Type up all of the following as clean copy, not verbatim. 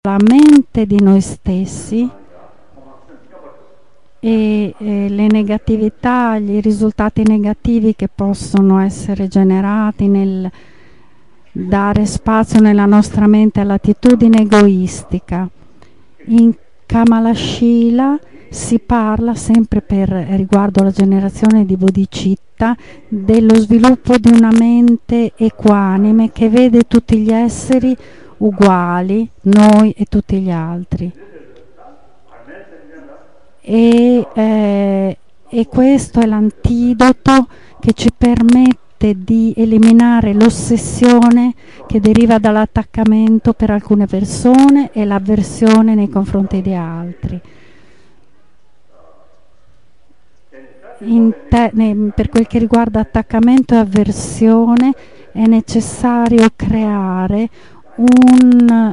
la mente di noi stessi e le negatività, i risultati negativi che possono essere generati nel dare spazio nella nostra mente all'attitudine egoistica. In Kamala Shila si parla sempre riguardo alla generazione di Bodhicitta dello sviluppo di una mente equanime che vede tutti gli esseri uguali, noi e tutti gli altri. E questo è l'antidoto che ci permette di eliminare l'ossessione che deriva dall'attaccamento per alcune persone e l'avversione nei confronti di altri. Per quel che riguarda attaccamento e avversione è necessario creare un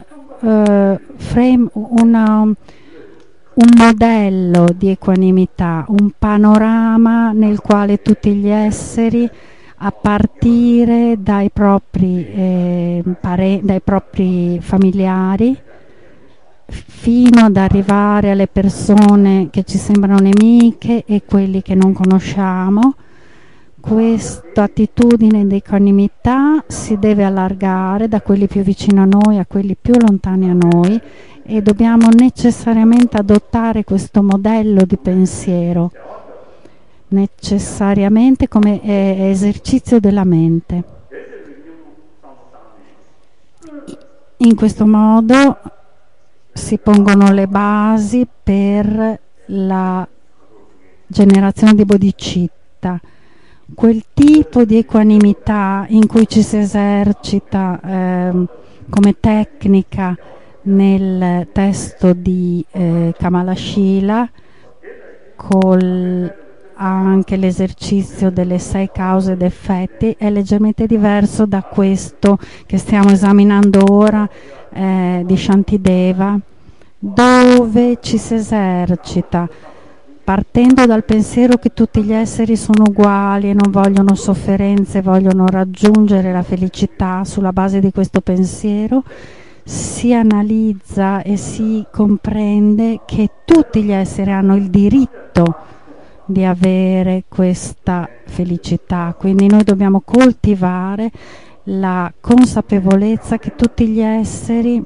modello di equanimità, un panorama nel quale tutti gli esseri, a partire dai propri familiari fino ad arrivare alle persone che ci sembrano nemiche e quelli che non conosciamo, questa attitudine di equanimità si deve allargare da quelli più vicini a noi a quelli più lontani a noi, e dobbiamo necessariamente adottare questo modello di pensiero, necessariamente come esercizio della mente. In questo modo si pongono le basi per la generazione di Bodhicitta, quel tipo di equanimità in cui ci si esercita come tecnica nel testo di Kamala Shila, anche l'esercizio delle 6 cause ed effetti, è leggermente diverso da questo che stiamo esaminando ora di Shantideva, dove ci si esercita partendo dal pensiero che tutti gli esseri sono uguali e non vogliono sofferenze, vogliono raggiungere la felicità. Sulla base di questo pensiero si analizza e si comprende che tutti gli esseri hanno il diritto di avere questa felicità, quindi noi dobbiamo coltivare la consapevolezza che tutti gli esseri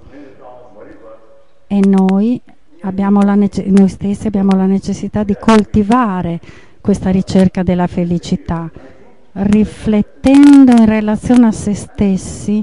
e noi stessi abbiamo la necessità di coltivare questa ricerca della felicità, riflettendo in relazione a se stessi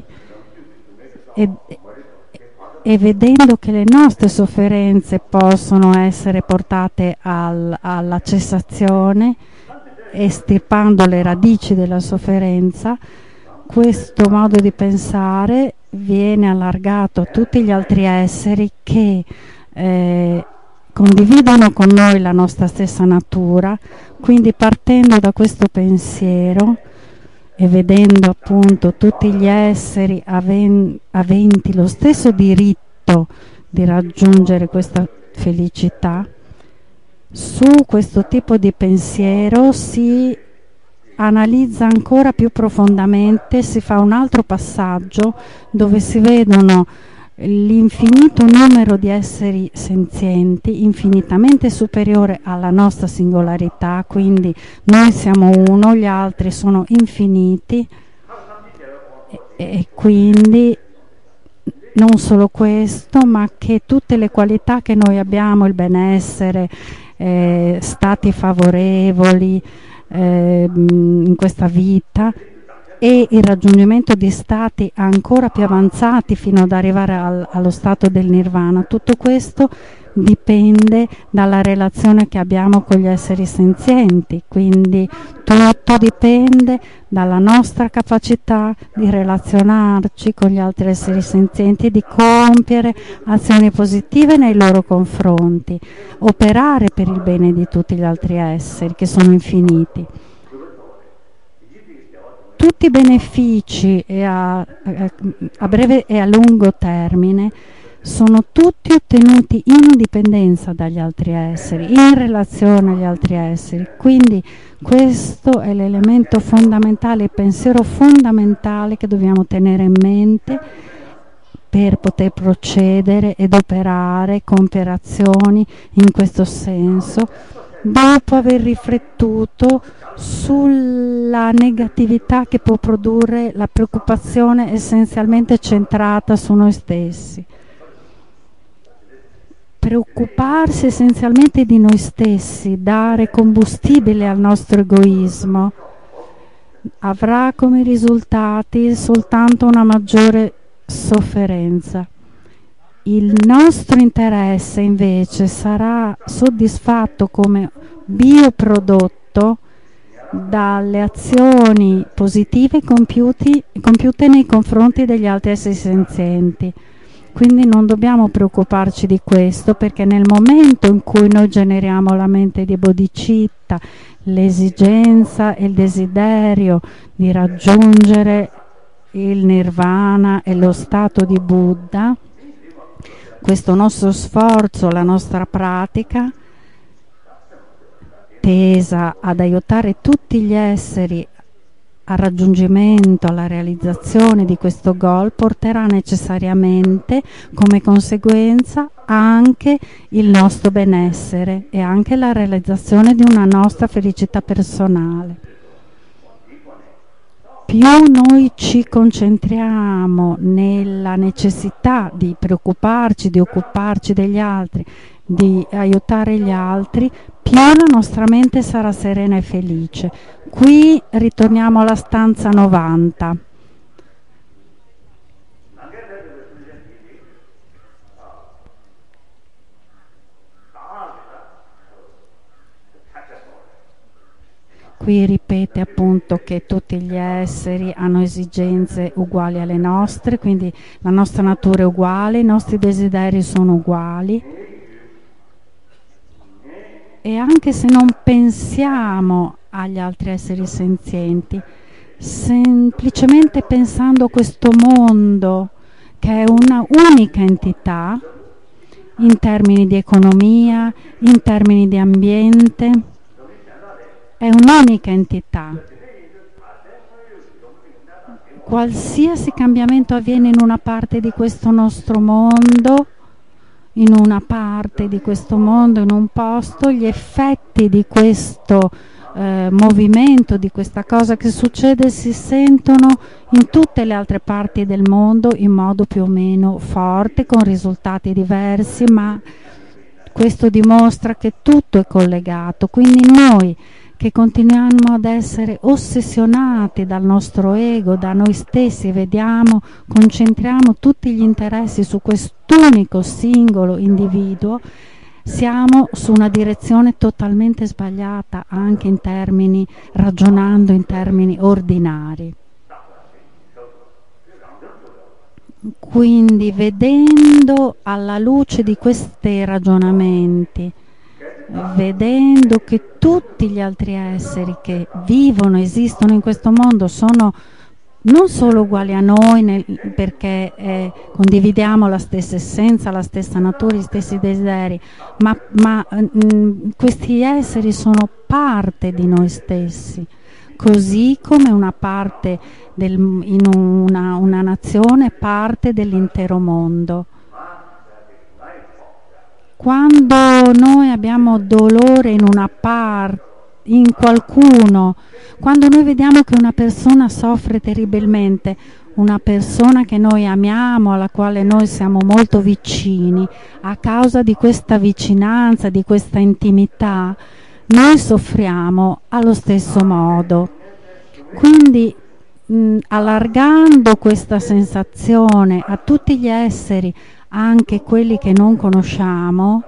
e vedendo che le nostre sofferenze possono essere portate alla cessazione, estirpando le radici della sofferenza. Questo modo di pensare viene allargato a tutti gli altri esseri che condividono con noi la nostra stessa natura, quindi partendo da questo pensiero e vedendo appunto tutti gli esseri aventi lo stesso diritto di raggiungere questa felicità, su questo tipo di pensiero si analizza ancora più profondamente, si fa un altro passaggio dove si vedono l'infinito numero di esseri senzienti, infinitamente superiore alla nostra singolarità, quindi noi siamo uno, gli altri sono infiniti, e quindi non solo questo, ma che tutte le qualità che noi abbiamo, il benessere, stati favorevoli in questa vita e il raggiungimento di stati ancora più avanzati fino ad arrivare allo stato del nirvana, tutto questo dipende dalla relazione che abbiamo con gli esseri senzienti, quindi tutto dipende dalla nostra capacità di relazionarci con gli altri esseri senzienti, di compiere azioni positive nei loro confronti, operare per il bene di tutti gli altri esseri che sono infiniti. Tutti i benefici a breve e a lungo termine sono tutti ottenuti in dipendenza dagli altri esseri, in relazione agli altri esseri. Quindi questo è l'elemento fondamentale, il pensiero fondamentale che dobbiamo tenere in mente per poter procedere ed operare, compiere azioni in questo senso, dopo aver riflettuto sulla negatività che può produrre la preoccupazione essenzialmente centrata su noi stessi. Preoccuparsi essenzialmente di noi stessi, dare combustibile al nostro egoismo, avrà come risultati soltanto una maggiore sofferenza. Il nostro interesse invece sarà soddisfatto come bioprodotto dalle azioni positive compiute nei confronti degli altri esseri senzienti. Quindi non dobbiamo preoccuparci di questo, perché nel momento in cui noi generiamo la mente di bodhicitta, l'esigenza e il desiderio di raggiungere il nirvana e lo stato di Buddha, questo nostro sforzo, la nostra pratica tesa ad aiutare tutti gli esseri al raggiungimento, alla realizzazione di questo goal, porterà necessariamente come conseguenza anche il nostro benessere e anche la realizzazione di una nostra felicità personale. Più noi ci concentriamo nella necessità di preoccuparci, di occuparci degli altri, di aiutare gli altri, più la nostra mente sarà serena e felice. Qui ritorniamo alla stanza 90. Qui ripete appunto che tutti gli esseri hanno esigenze uguali alle nostre, quindi la nostra natura è uguale, i nostri desideri sono uguali. E anche se non pensiamo agli altri esseri senzienti, semplicemente pensando a questo mondo che è una unica entità in termini di economia, in termini di ambiente, è un'unica entità. Qualsiasi cambiamento avviene in una parte di questo nostro mondo, in una parte di questo mondo, in un posto, gli effetti di questo movimento, di questa cosa che succede, si sentono in tutte le altre parti del mondo in modo più o meno forte, con risultati diversi, ma questo dimostra che tutto è collegato. Quindi noi che continuiamo ad essere ossessionati dal nostro ego, da noi stessi, concentriamo tutti gli interessi su quest'unico singolo individuo, siamo su una direzione totalmente sbagliata, anche in termini, ragionando in termini ordinari. Quindi, vedendo alla luce di questi ragionamenti, vedendo che tutti gli altri esseri che vivono, esistono in questo mondo sono non solo uguali a noi perché condividiamo la stessa essenza, la stessa natura, gli stessi desideri, ma questi esseri sono parte di noi stessi, così come una parte in una nazione, parte dell'intero mondo. Quando noi abbiamo dolore in una parte, in qualcuno, quando noi vediamo che una persona soffre terribilmente, una persona che noi amiamo, alla quale noi siamo molto vicini, a causa di questa vicinanza, di questa intimità, noi soffriamo allo stesso modo. Quindi allargando questa sensazione a tutti gli esseri, anche quelli che non conosciamo,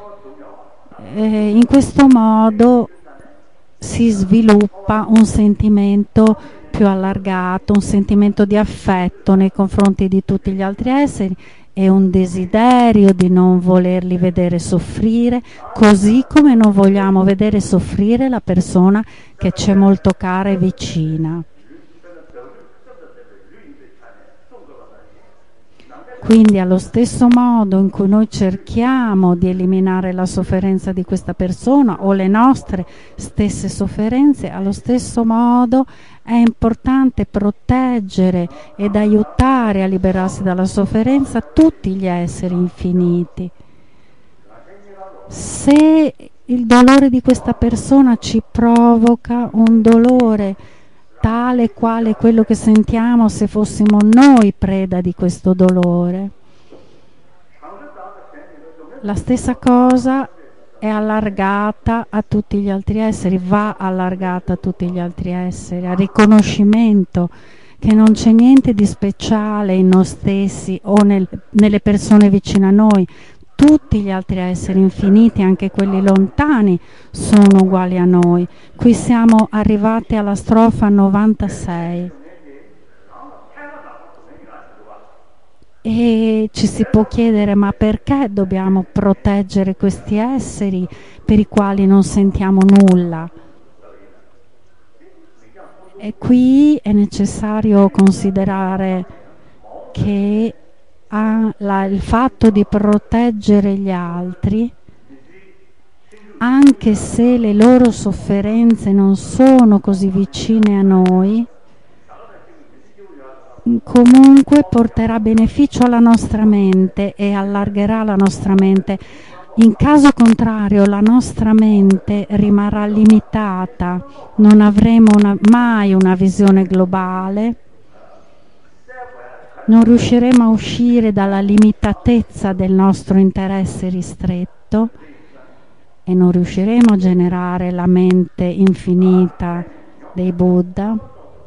in questo modo si sviluppa un sentimento più allargato, un sentimento di affetto nei confronti di tutti gli altri esseri e un desiderio di non volerli vedere soffrire, così come non vogliamo vedere soffrire la persona che c'è molto cara e vicina. Quindi allo stesso modo in cui noi cerchiamo di eliminare la sofferenza di questa persona o le nostre stesse sofferenze, allo stesso modo è importante proteggere ed aiutare a liberarsi dalla sofferenza tutti gli esseri infiniti. Se il dolore di questa persona ci provoca un dolore tale quale quello che sentiamo se fossimo noi preda di questo dolore, la stessa cosa è allargata a tutti gli altri esseri, va allargata a tutti gli altri esseri, al riconoscimento che non c'è niente di speciale in noi stessi o nelle persone vicine a noi. Tutti gli altri esseri infiniti, anche quelli lontani, sono uguali a noi. Qui siamo arrivati alla strofa 96 e ci si può chiedere: ma perché dobbiamo proteggere questi esseri per i quali non sentiamo nulla? E qui è necessario considerare che il fatto di proteggere gli altri, anche se le loro sofferenze non sono così vicine a noi, comunque porterà beneficio alla nostra mente e allargherà la nostra mente. In caso contrario la nostra mente rimarrà limitata, non avremo mai una visione globale, non riusciremo a uscire dalla limitatezza del nostro interesse ristretto e non riusciremo a generare la mente infinita dei Buddha.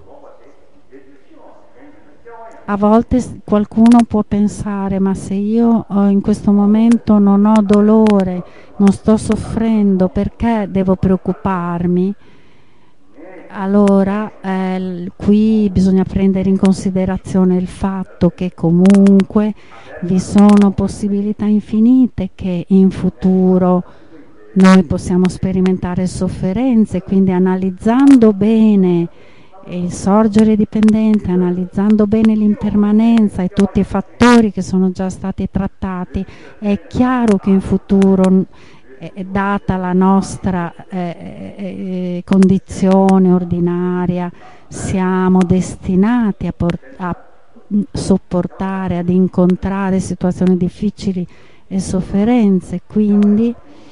A volte qualcuno può pensare: ma se io in questo momento non ho dolore, non sto soffrendo, perché devo preoccuparmi? Allora qui bisogna prendere in considerazione il fatto che comunque vi sono possibilità infinite che in futuro noi possiamo sperimentare sofferenze, quindi analizzando bene il sorgere dipendente, analizzando bene l'impermanenza e tutti i fattori che sono già stati trattati, è chiaro che in futuro, data la nostra condizione ordinaria, siamo destinati a sopportare, ad incontrare situazioni difficili e sofferenze. Quindi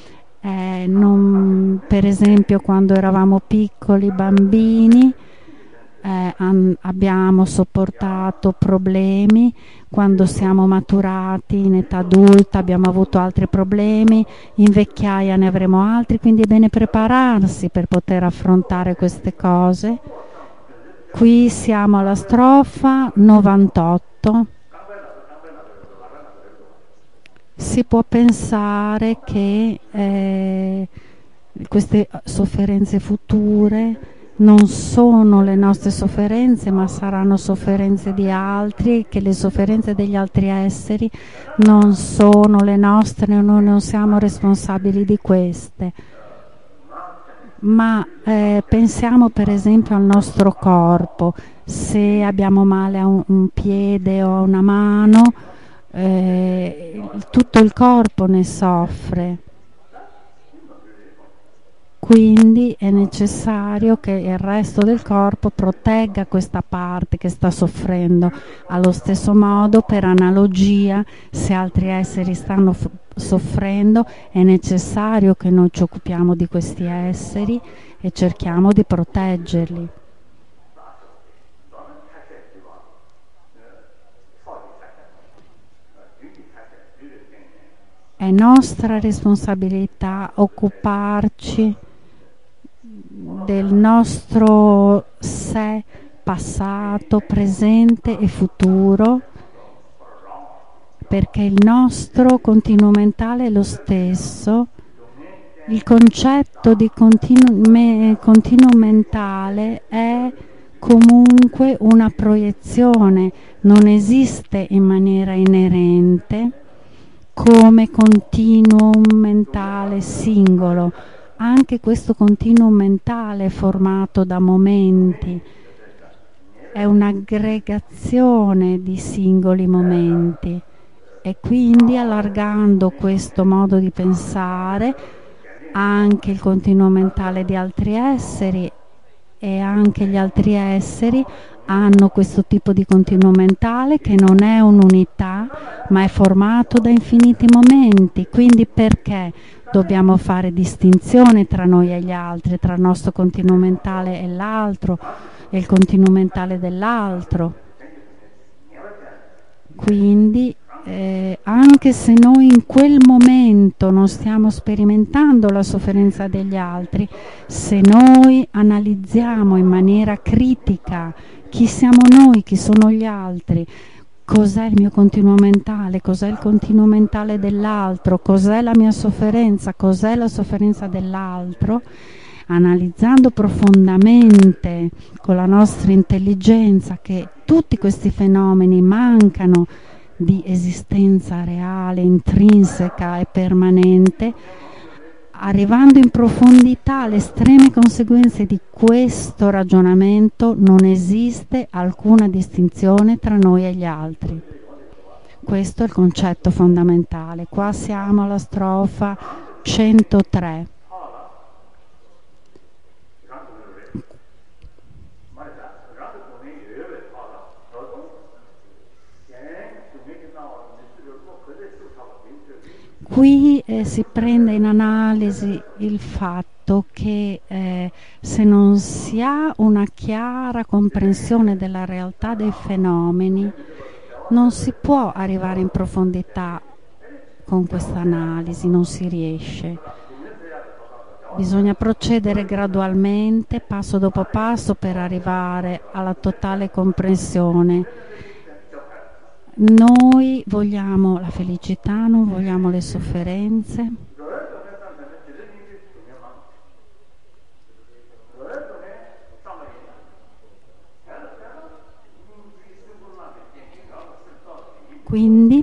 per esempio quando eravamo piccoli bambini abbiamo sopportato problemi, quando siamo maturati in età adulta abbiamo avuto altri problemi, in vecchiaia ne avremo altri, quindi è bene prepararsi per poter affrontare queste cose. Qui siamo alla strofa 98. Si può pensare che queste sofferenze future non sono le nostre sofferenze, ma saranno sofferenze di altri, che le sofferenze degli altri esseri non sono le nostre, noi non siamo responsabili di queste. Ma pensiamo per esempio al nostro corpo: se abbiamo male a un piede o a una mano, tutto il corpo ne soffre. Quindi è necessario che il resto del corpo protegga questa parte che sta soffrendo. Allo stesso modo, per analogia, se altri esseri stanno soffrendo, è necessario che noi ci occupiamo di questi esseri e cerchiamo di proteggerli. È nostra responsabilità occuparci del nostro sé passato, presente e futuro, perché il nostro continuo mentale è lo stesso. Il concetto di continuo mentale è comunque una proiezione, non esiste in maniera inerente come continuum mentale singolo. Anche questo continuum mentale è formato da momenti, è un'aggregazione di singoli momenti. e quindi allargando questo modo di pensare anche il continuo mentale di altri esseri, e anche gli altri esseri hanno questo tipo di continuo mentale che non è un'unità ma è formato da infiniti momenti. Quindi perché dobbiamo fare distinzione tra noi e gli altri, tra il nostro continuo mentale e l'altro e il continuo mentale dell'altro? Quindi anche se noi in quel momento non stiamo sperimentando la sofferenza degli altri, se noi analizziamo in maniera critica chi siamo noi, chi sono gli altri, cos'è il mio continuo mentale, cos'è il continuo mentale dell'altro, cos'è la mia sofferenza, cos'è la sofferenza dell'altro, analizzando profondamente con la nostra intelligenza che tutti questi fenomeni mancano di esistenza reale, intrinseca e permanente, arrivando in profondità alle estreme conseguenze di questo ragionamento, non esiste alcuna distinzione tra noi e gli altri. Questo è il concetto fondamentale. Qua siamo alla strofa 103. Qui si prende in analisi il fatto che se non si ha una chiara comprensione della realtà dei fenomeni, non si può arrivare in profondità con questa analisi, non si riesce. Bisogna procedere gradualmente, passo dopo passo, per arrivare alla totale comprensione. Noi vogliamo la felicità, non vogliamo le sofferenze. Quindi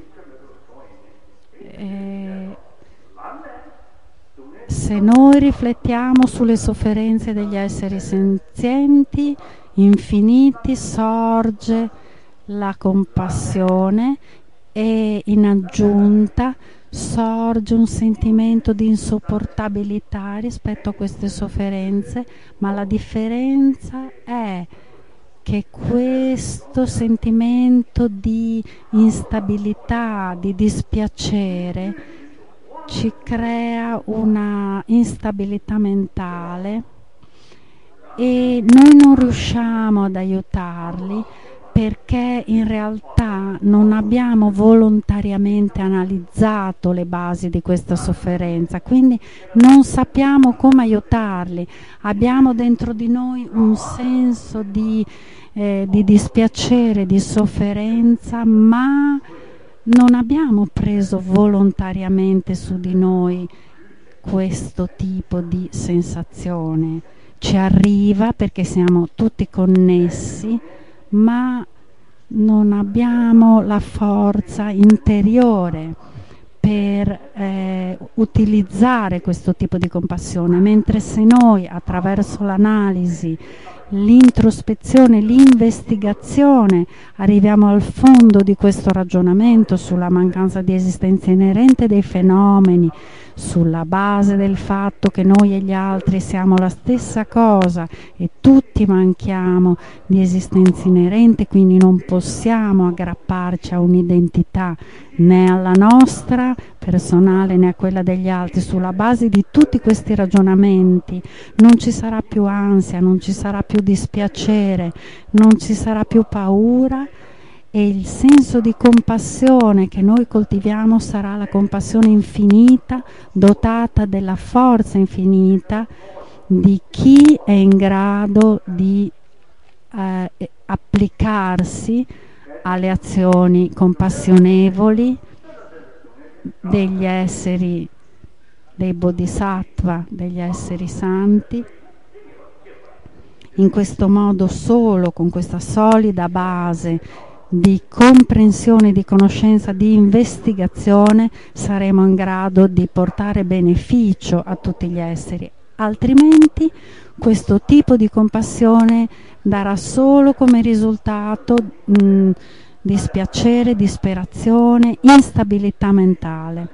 se noi riflettiamo sulle sofferenze degli esseri senzienti, infiniti, sorge la compassione e in aggiunta sorge un sentimento di insopportabilità rispetto a queste sofferenze, ma la differenza è che questo sentimento di instabilità, di dispiacere, ci crea una instabilità mentale e noi non riusciamo ad aiutarli perché in realtà non abbiamo volontariamente analizzato le basi di questa sofferenza, quindi non sappiamo come aiutarli. Abbiamo dentro di noi un senso di dispiacere, di sofferenza, ma non abbiamo preso volontariamente su di noi questo tipo di sensazione. Ci arriva perché siamo tutti connessi, ma non abbiamo la forza interiore per utilizzare questo tipo di compassione, mentre se noi attraverso l'analisi, l'introspezione, l'investigazione arriviamo al fondo di questo ragionamento sulla mancanza di esistenza inerente dei fenomeni, sulla base del fatto che noi e gli altri siamo la stessa cosa e tutti manchiamo di esistenza inerente, quindi non possiamo aggrapparci a un'identità né alla nostra personale né a quella degli altri. Sulla base di tutti questi ragionamenti non ci sarà più ansia, non ci sarà più dispiacere, non ci sarà più paura, e il senso di compassione che noi coltiviamo sarà la compassione infinita, dotata della forza infinita di chi è in grado di applicarsi alle azioni compassionevoli degli esseri, dei bodhisattva, degli esseri santi. In questo modo, solo con questa solida base di comprensione, di conoscenza, di investigazione, saremo in grado di portare beneficio a tutti gli esseri. Altrimenti questo tipo di compassione darà solo come risultato dispiacere, disperazione, instabilità mentale.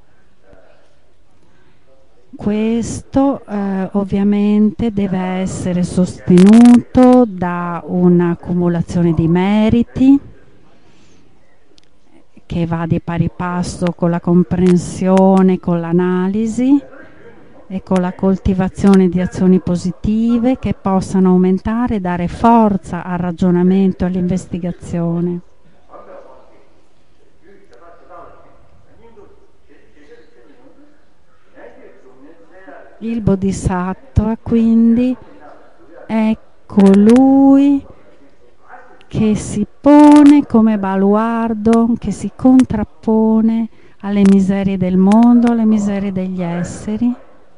Questo ovviamente deve essere sostenuto da un'accumulazione di meriti che va di pari passo con la comprensione, con l'analisi e con la coltivazione di azioni positive che possano aumentare e dare forza al ragionamento e all'investigazione. Il Bodhisattva quindi è colui che si pone come baluardo, che si contrappone alle miserie del mondo, alle miserie degli esseri.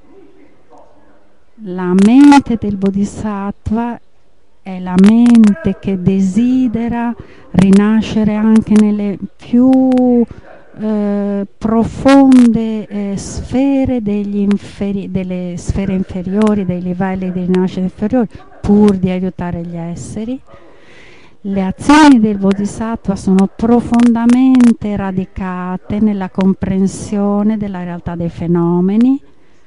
La mente del Bodhisattva è la mente che desidera rinascere anche nelle più profonde sfere delle sfere inferiori, dei livelli di rinascita inferiori, pur di aiutare gli esseri. Le azioni del Bodhisattva sono profondamente radicate nella comprensione della realtà dei fenomeni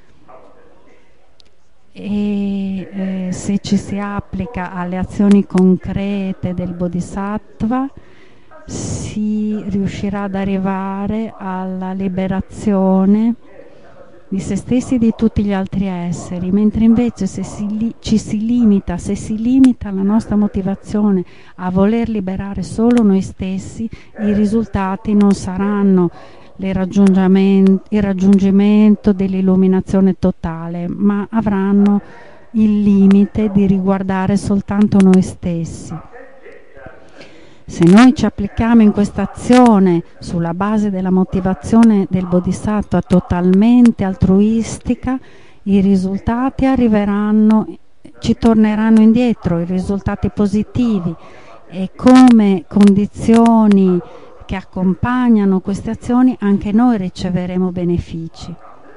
e se ci si applica alle azioni concrete del Bodhisattva si riuscirà ad arrivare alla liberazione di se stessi e di tutti gli altri esseri, mentre invece se si limita la nostra motivazione a voler liberare solo noi stessi, i risultati non saranno il raggiungimento dell'illuminazione totale, ma avranno il limite di riguardare soltanto noi stessi. Se noi ci applichiamo in questa azione sulla base della motivazione del Bodhisattva totalmente altruistica, i risultati ci torneranno indietro, i risultati positivi, e come condizioni che accompagnano queste azioni anche noi riceveremo benefici.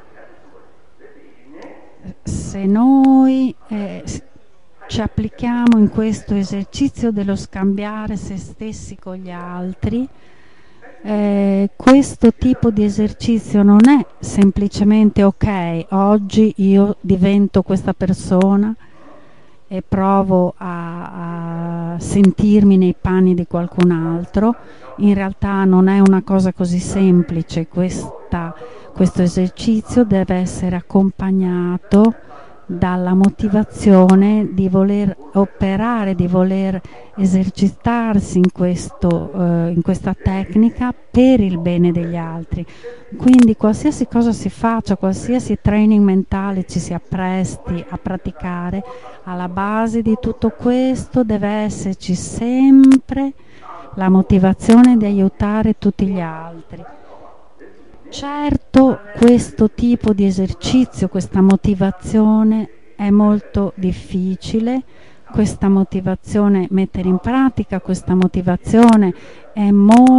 Se noi ci applichiamo in questo esercizio dello scambiare se stessi con gli altri, questo tipo di esercizio non è semplicemente ok, oggi io divento questa persona e provo a sentirmi nei panni di qualcun altro. In realtà non è una cosa così semplice. Questo esercizio deve essere accompagnato dalla motivazione di voler operare, di voler esercitarsi in questa tecnica per il bene degli altri. Quindi qualsiasi cosa si faccia, qualsiasi training mentale ci si appresti a praticare, alla base di tutto questo deve esserci sempre la motivazione di aiutare tutti gli altri. Certo, questo tipo di esercizio, questa motivazione è molto difficile, mettere in pratica questa motivazione è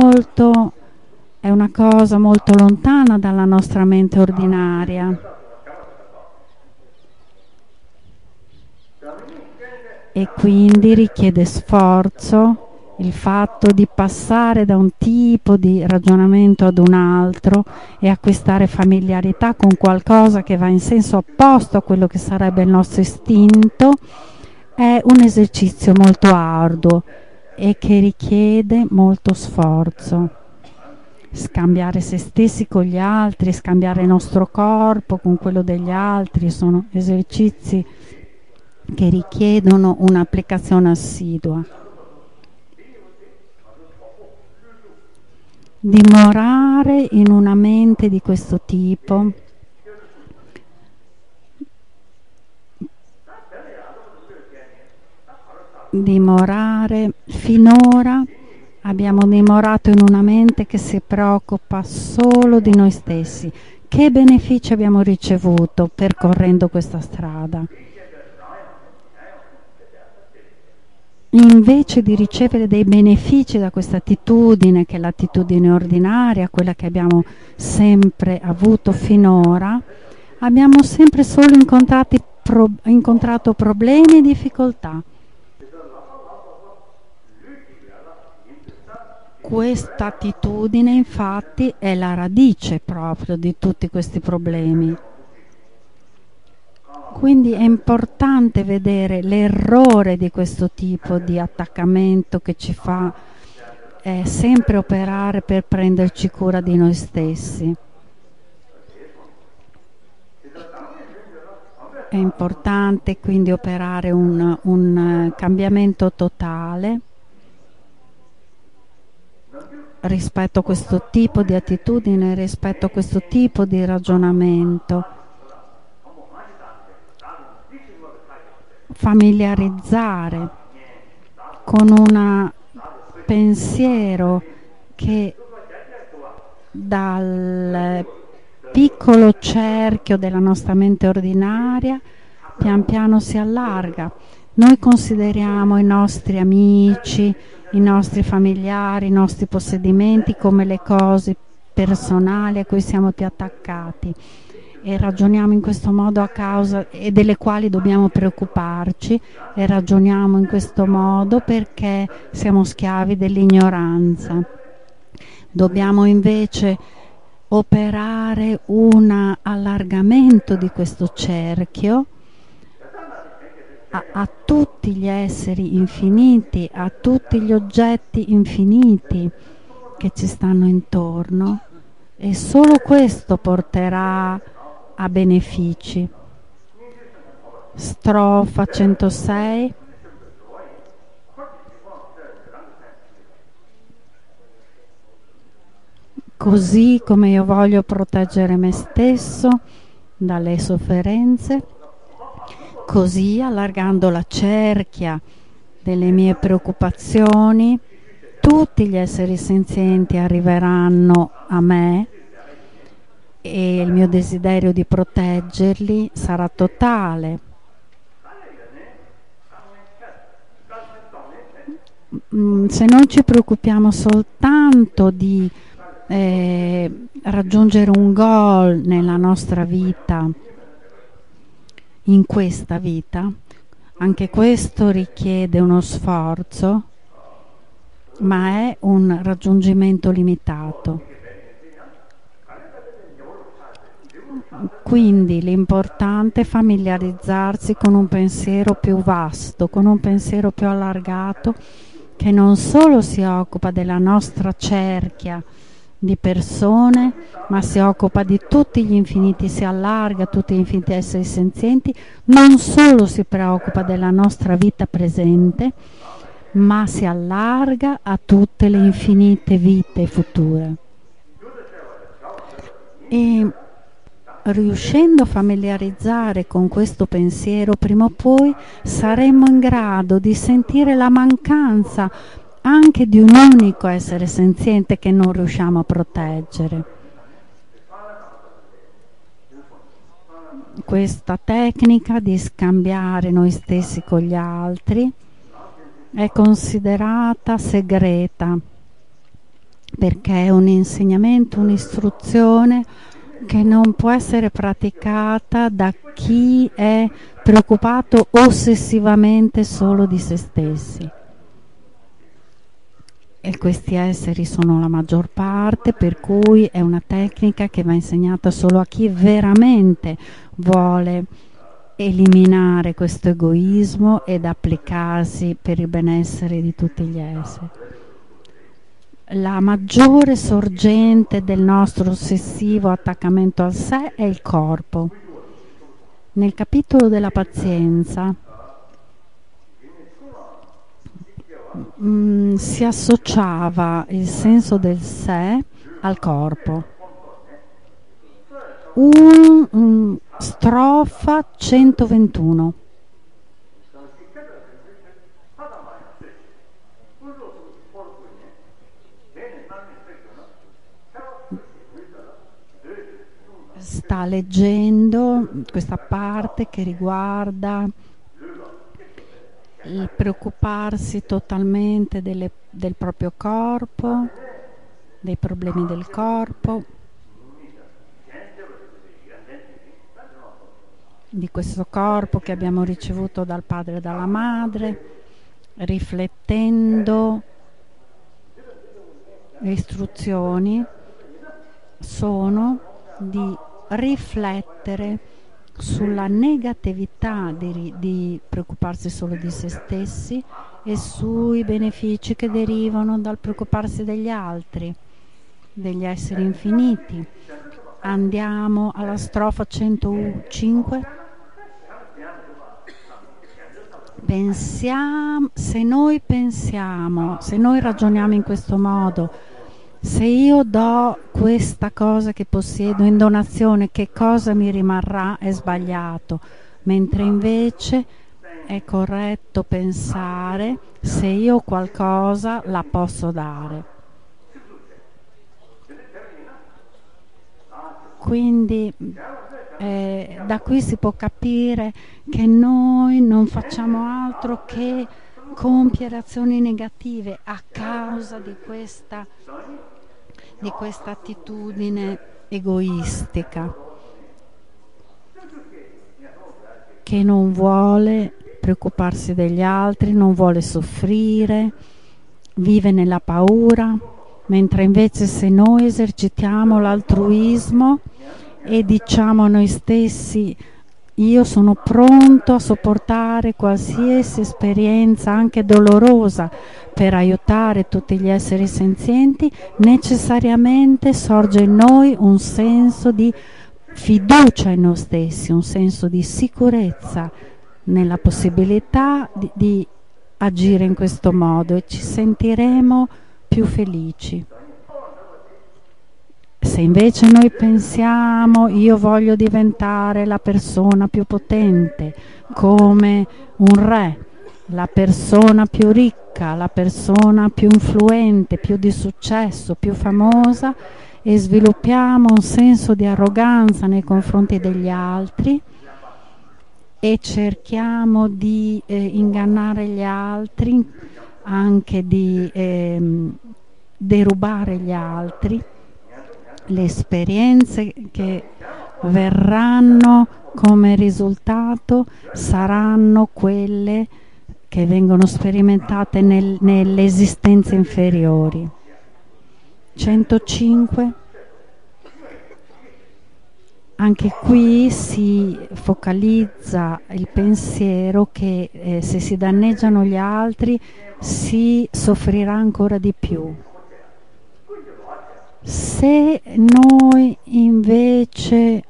una cosa molto lontana dalla nostra mente ordinaria. E quindi richiede sforzo il fatto di passare da un tipo di ragionamento ad un altro e acquistare familiarità con qualcosa che va in senso opposto a quello che sarebbe il nostro istinto è un esercizio molto arduo e che richiede molto sforzo. Scambiare se stessi con gli altri, scambiare il nostro corpo con quello degli altri, sono esercizi che richiedono un'applicazione assidua. Dimorare in una mente di questo tipo finora abbiamo dimorato in una mente che si preoccupa solo di noi stessi. Che benefici abbiamo ricevuto percorrendo questa strada? Invece di ricevere dei benefici da questa attitudine, che è l'attitudine ordinaria, quella che abbiamo sempre avuto finora, abbiamo sempre solo incontrato problemi e difficoltà. Questa attitudine infatti è la radice proprio di tutti questi problemi. Quindi è importante vedere l'errore di questo tipo di attaccamento che ci fa sempre operare per prenderci cura di noi stessi. È importante quindi operare un cambiamento totale rispetto a questo tipo di attitudine, rispetto a questo tipo di ragionamento. Familiarizzare con un pensiero che dal piccolo cerchio della nostra mente ordinaria pian piano si allarga. Noi consideriamo i nostri amici, i nostri familiari, i nostri possedimenti come le cose personali a cui siamo più attaccati e ragioniamo in questo modo a causa e delle quali dobbiamo preoccuparci, e ragioniamo in questo modo perché siamo schiavi dell'ignoranza. Dobbiamo invece operare un allargamento di questo cerchio a tutti gli esseri infiniti, a tutti gli oggetti infiniti che ci stanno intorno, e solo questo porterà a benefici. Strofa 106. Così come io voglio proteggere me stesso dalle sofferenze, così allargando la cerchia delle mie preoccupazioni, tutti gli esseri senzienti arriveranno a me e il mio desiderio di proteggerli sarà totale. Se non ci preoccupiamo soltanto di raggiungere un goal nella nostra vita, in questa vita, anche questo richiede uno sforzo, ma è un raggiungimento limitato. Quindi l'importante è familiarizzarsi con un pensiero più vasto, con un pensiero più allargato, che non solo si occupa della nostra cerchia di persone, ma si occupa di tutti gli infiniti, si allarga a tutti gli infiniti esseri senzienti, non solo si preoccupa della nostra vita presente, ma si allarga a tutte le infinite vite future. E riuscendo a familiarizzare con questo pensiero, prima o poi saremo in grado di sentire la mancanza anche di un unico essere senziente che non riusciamo a proteggere. Questa tecnica di scambiare noi stessi con gli altri è considerata segreta, perché è un insegnamento, un'istruzione che non può essere praticata da chi è preoccupato ossessivamente solo di se stessi. E questi esseri sono la maggior parte, per cui è una tecnica che va insegnata solo a chi veramente vuole eliminare questo egoismo ed applicarsi per il benessere di tutti gli esseri. La maggiore sorgente del nostro ossessivo attaccamento al sé è il corpo. Nel capitolo della pazienza si associava il senso del sé al corpo. Strofa 121. Sta leggendo questa parte che riguarda il preoccuparsi totalmente del proprio corpo, dei problemi del corpo, di questo corpo che abbiamo ricevuto dal padre e dalla madre, riflettendo Le istruzioni sono di riflettere sulla negatività di preoccuparsi solo di se stessi e sui benefici che derivano dal preoccuparsi degli altri, degli esseri infiniti. Andiamo alla strofa 105. Se noi pensiamo, se noi ragioniamo in questo modo, se io do questa cosa che possiedo in donazione, che cosa mi rimarrà? È sbagliato, mentre invece è corretto pensare se io ho qualcosa la posso dare. Quindi da qui si può capire che noi non facciamo altro che compiere azioni negative a causa di questa attitudine egoistica che non vuole preoccuparsi degli altri, non vuole soffrire, vive nella paura, mentre invece se noi esercitiamo l'altruismo e diciamo a noi stessi: io sono pronto a sopportare qualsiasi esperienza, anche dolorosa, per aiutare tutti gli esseri senzienti, necessariamente sorge in noi un senso di fiducia in noi stessi, un senso di sicurezza nella possibilità di agire in questo modo e ci sentiremo più felici. Se invece noi pensiamo: io voglio diventare la persona più potente, come un re, la persona più ricca, la persona più influente, più di successo, più famosa, e sviluppiamo un senso di arroganza nei confronti degli altri e cerchiamo di ingannare gli altri, anche di derubare gli altri, le esperienze che verranno come risultato saranno quelle che vengono sperimentate nelle esistenze inferiori. 105. Anche qui si focalizza il pensiero che se si danneggiano gli altri si soffrirà ancora di più. Se noi invece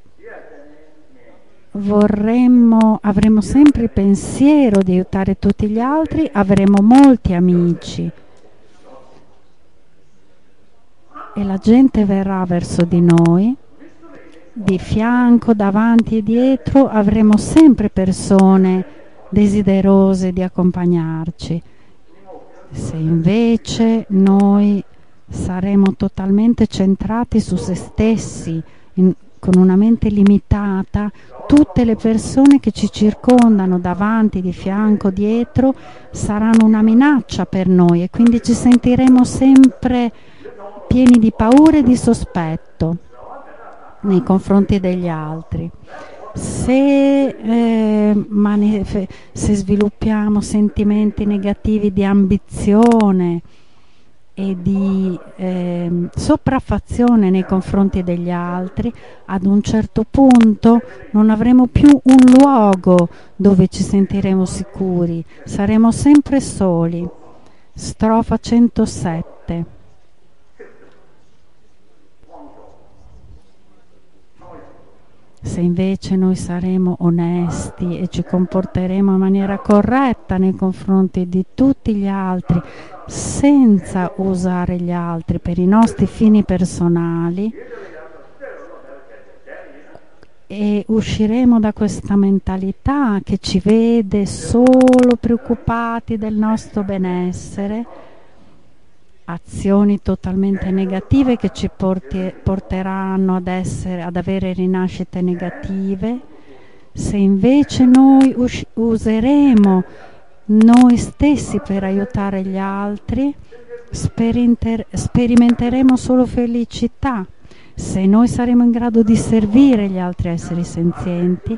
avremo sempre il pensiero di aiutare tutti gli altri, avremo molti amici e la gente verrà verso di noi, di fianco, davanti e dietro, avremo sempre persone desiderose di accompagnarci. Se invece noi saremo totalmente centrati su se stessi, con una mente limitata, tutte le persone che ci circondano, davanti, di fianco, dietro, saranno una minaccia per noi e quindi ci sentiremo sempre pieni di paura e di sospetto nei confronti degli altri. Se sviluppiamo sentimenti negativi di ambizione e di sopraffazione nei confronti degli altri, ad un certo punto non avremo più un luogo dove ci sentiremo sicuri, saremo sempre soli. Strofa 107. Se invece noi saremo onesti e ci comporteremo in maniera corretta nei confronti di tutti gli altri, senza usare gli altri per i nostri fini personali, e usciremo da questa mentalità che ci vede solo preoccupati del nostro benessere, azioni totalmente negative che ci porteranno ad avere rinascite negative. Se invece noi useremo noi stessi per aiutare gli altri, sperimenteremo solo felicità. Se noi saremo in grado di servire gli altri esseri senzienti,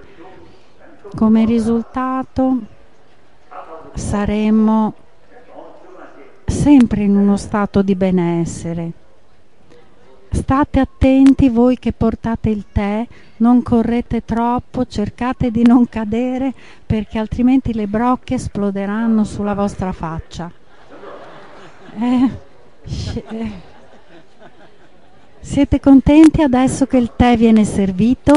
come risultato saremo sempre in uno stato di benessere. State attenti voi che portate il tè, non correte troppo, cercate di non cadere perché altrimenti le brocche esploderanno sulla vostra faccia. Siete contenti adesso che il tè viene servito?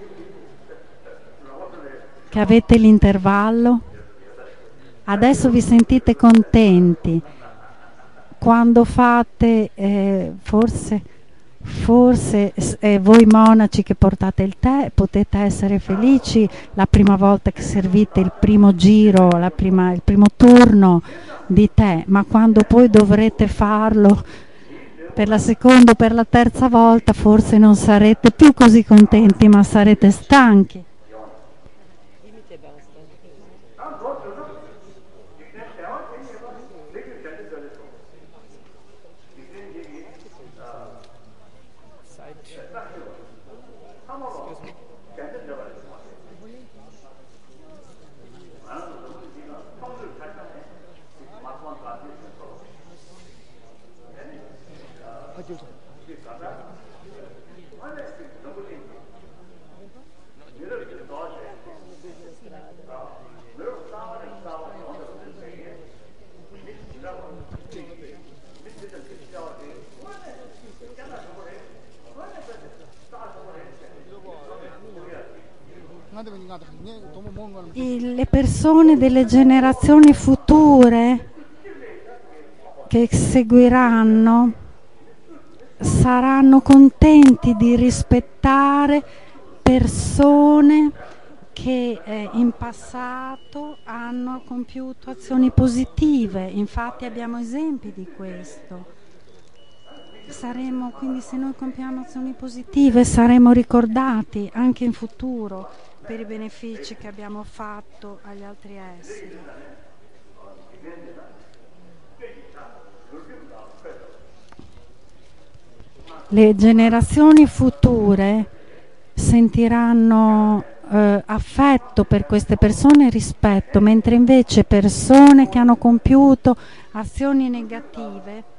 Che avete l'intervallo? Adesso vi sentite contenti? Quando fate, forse voi monaci che portate il tè potete essere felici la prima volta che servite il primo giro, il primo turno di tè, ma quando poi dovrete farlo per la seconda o per la terza volta forse non sarete più così contenti, ma sarete stanchi. Le persone delle generazioni future che seguiranno saranno contenti di rispettare persone che in passato hanno compiuto azioni positive. Infatti abbiamo esempi di questo. Quindi se noi compiamo azioni positive saremo ricordati anche in futuro per i benefici che abbiamo fatto agli altri esseri. Le generazioni future sentiranno affetto per queste persone e rispetto, mentre invece persone che hanno compiuto azioni negative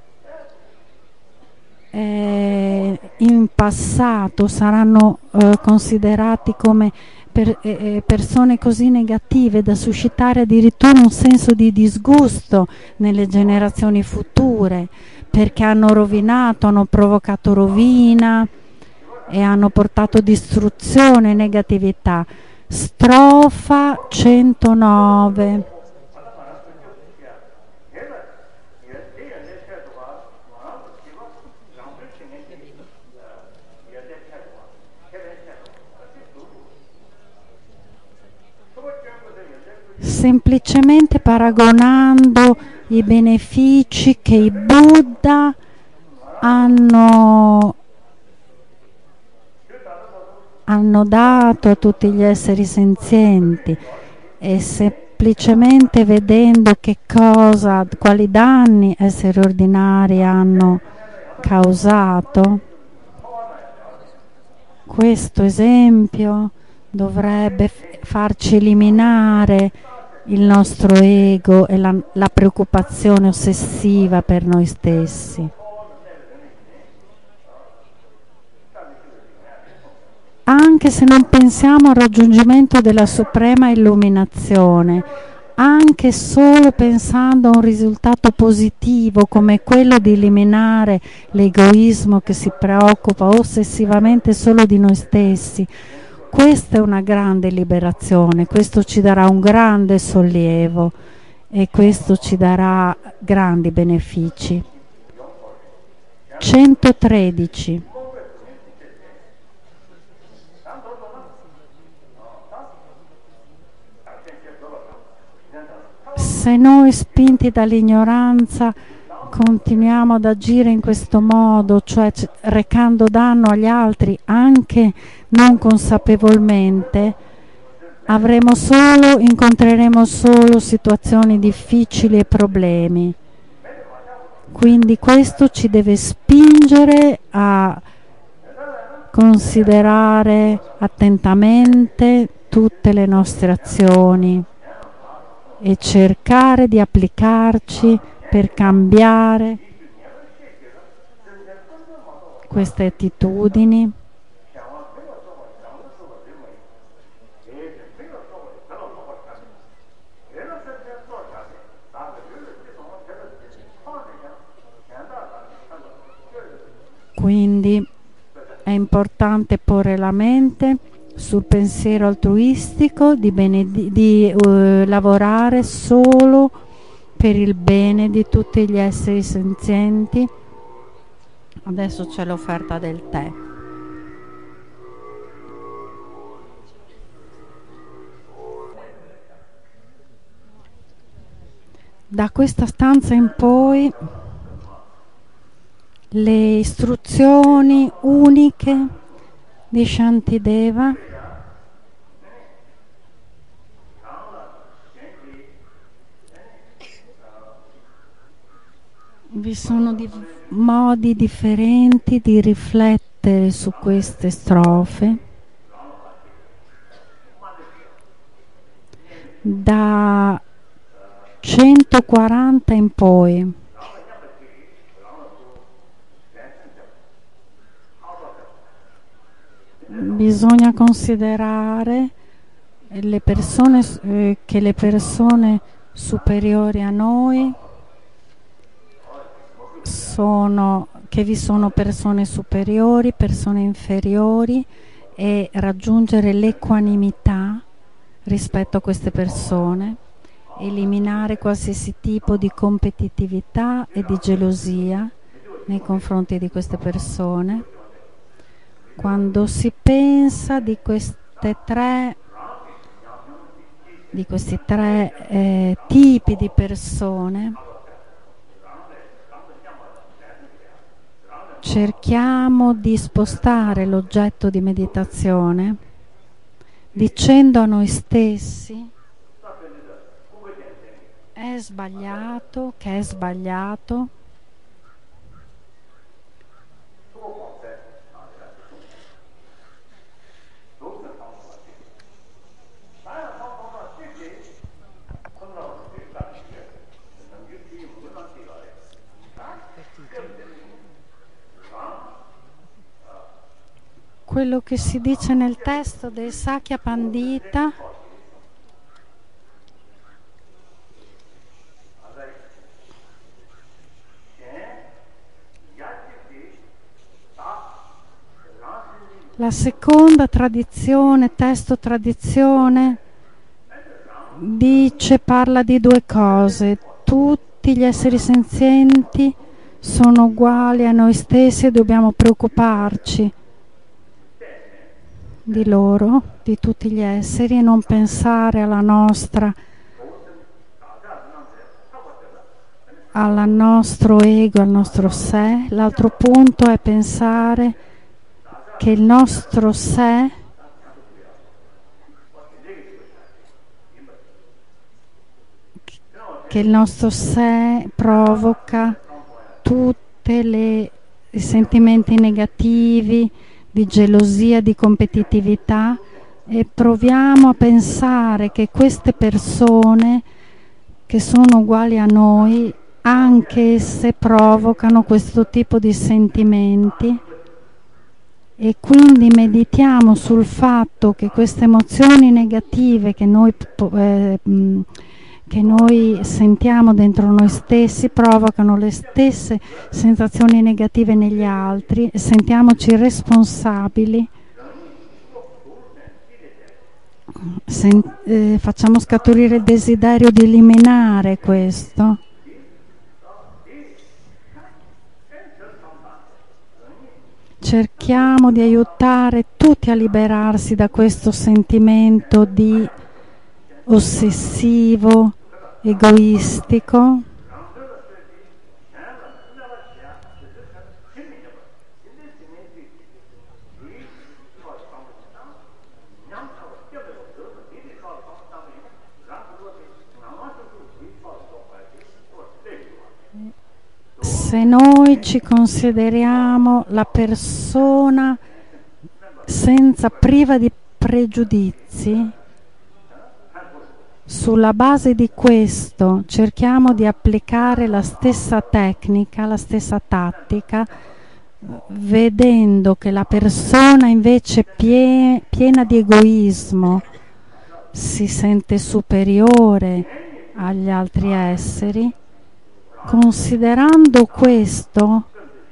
in passato saranno considerati come persone così negative da suscitare addirittura un senso di disgusto nelle generazioni future, perché hanno rovinato, hanno provocato rovina e hanno portato distruzione e negatività. Strofa 109. Semplicemente paragonando i benefici che i Buddha hanno dato a tutti gli esseri senzienti e semplicemente vedendo quali danni esseri ordinari hanno causato, questo esempio dovrebbe farci eliminare il nostro ego e la preoccupazione ossessiva per noi stessi. Anche se non pensiamo al raggiungimento della suprema illuminazione, anche solo pensando a un risultato positivo come quello di eliminare l'egoismo che si preoccupa ossessivamente solo di noi stessi, questa è una grande liberazione, questo ci darà un grande sollievo e questo ci darà grandi benefici. 113. Se noi, spinti dall'ignoranza, continuiamo ad agire in questo modo, cioè recando danno agli altri anche non consapevolmente, incontreremo solo situazioni difficili e problemi. Quindi questo ci deve spingere a considerare attentamente tutte le nostre azioni e cercare di applicarci per cambiare queste attitudini. Quindi è importante porre la mente sul pensiero altruistico, di lavorare solo per il bene di tutti gli esseri senzienti. Adesso c'è l'offerta del tè. Da questa stanza in poi le istruzioni uniche di Shantideva vi sono modi differenti di riflettere su queste strofe. Da 140 in poi bisogna considerare le persone, che le persone superiori a noi che vi sono persone superiori, persone inferiori, e raggiungere l'equanimità rispetto a queste persone, eliminare qualsiasi tipo di competitività e di gelosia nei confronti di queste persone. Quando si pensa di questi tre tipi di persone, cerchiamo di spostare l'oggetto di meditazione dicendo a noi stessi è sbagliato, che è sbagliato. Quello che si dice nel testo del Sakya Pandita la seconda tradizione, testo tradizione, parla di due cose: tutti gli esseri senzienti sono uguali a noi stessi e dobbiamo preoccuparci di loro, di tutti gli esseri, e non pensare al nostro ego, al nostro sé. L'altro punto è pensare che il nostro sé provoca tutti i sentimenti negativi di gelosia, di competitività, e proviamo a pensare che queste persone che sono uguali a noi, anche se provocano questo tipo di sentimenti, e quindi meditiamo sul fatto che queste emozioni negative che noi sentiamo dentro noi stessi provocano le stesse sensazioni negative negli altri, e sentiamoci responsabili. Facciamo scaturire il desiderio di eliminare questo. Cerchiamo di aiutare tutti a liberarsi da questo sentimento di ossessivo, egoistico. Se noi ci consideriamo la persona priva di pregiudizi, Sulla base di questo cerchiamo di applicare la stessa tecnica, la stessa tattica, vedendo che la persona invece piena di egoismo si sente superiore agli altri esseri. Considerando questo,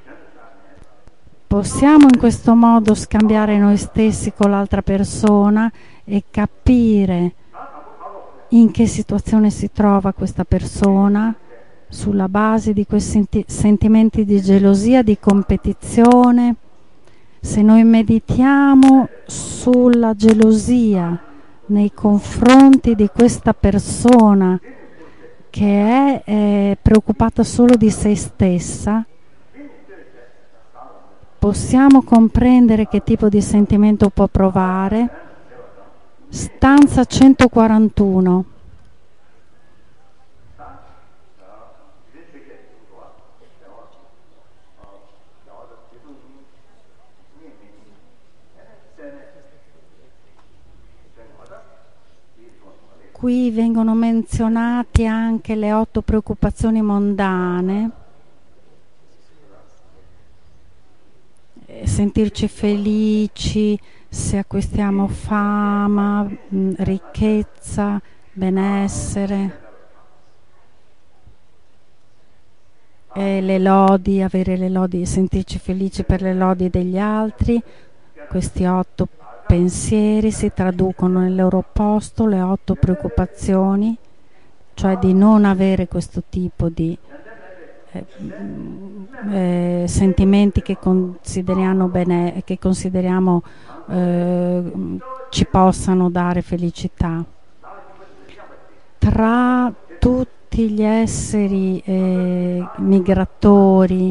possiamo in questo modo scambiare noi stessi con l'altra persona e capire in che situazione si trova questa persona sulla base di questi sentimenti di gelosia, di competizione. Se noi meditiamo sulla gelosia nei confronti di questa persona che è preoccupata solo di se stessa, possiamo comprendere che tipo di sentimento può provare. Stanza 141. Qui vengono menzionate anche le 8 preoccupazioni mondane. Sentirci felici se acquistiamo fama, ricchezza, benessere, e le lodi, avere le lodi, sentirci felici per le lodi degli altri. Questi 8 pensieri si traducono nel loro posto, le 8 preoccupazioni, cioè di non avere questo tipo di sentimenti che consideriamo ci possano dare felicità. Tra tutti gli esseri migratori,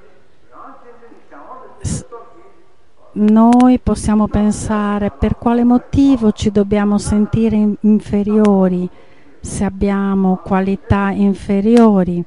noi possiamo pensare per quale motivo ci dobbiamo sentire inferiori se abbiamo qualità inferiori.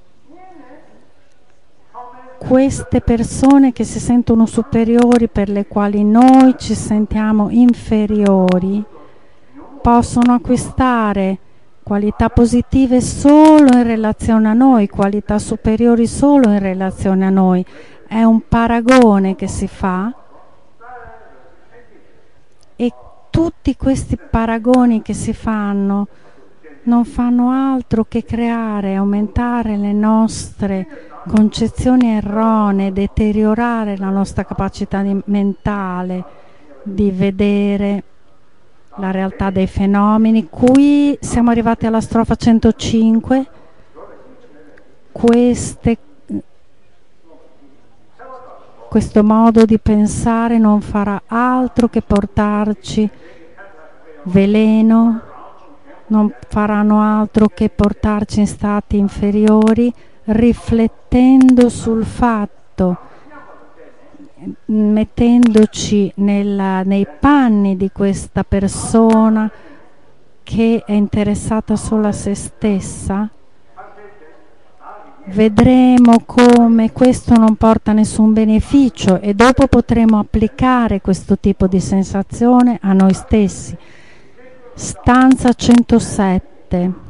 Queste persone che si sentono superiori, per le quali noi ci sentiamo inferiori, possono acquistare qualità positive solo in relazione a noi, qualità superiori solo in relazione a noi. È un paragone che si fa, e tutti questi paragoni che si fanno non fanno altro che creare, aumentare le nostre concezioni erronee, deteriorare la nostra capacità mentale di vedere la realtà dei fenomeni. Qui siamo arrivati alla strofa 105. Questo modo di pensare non farà altro che portarci veleno, non faranno altro che portarci in stati inferiori, riflettendo sul fatto, mettendoci nei panni di questa persona che è interessata solo a se stessa. Vedremo come questo non porta nessun beneficio e dopo potremo applicare questo tipo di sensazione a noi stessi. Stanza 107.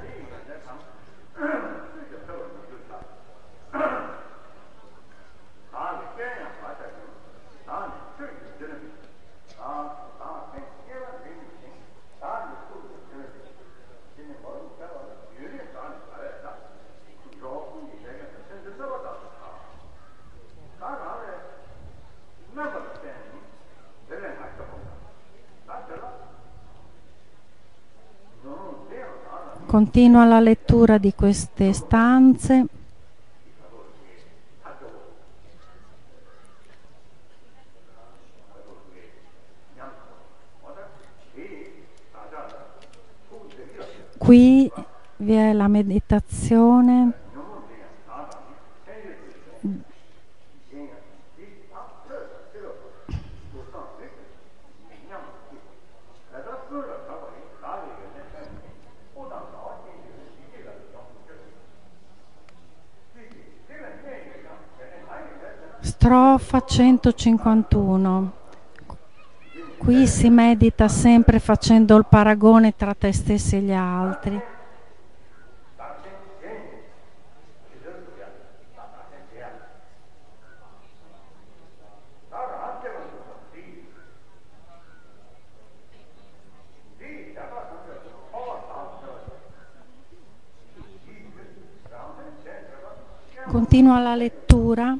Continua la lettura di queste stanze. Qui vi è la meditazione strofa 151. Qui si medita sempre facendo il paragone tra te stessi e gli altri. Continua la lettura.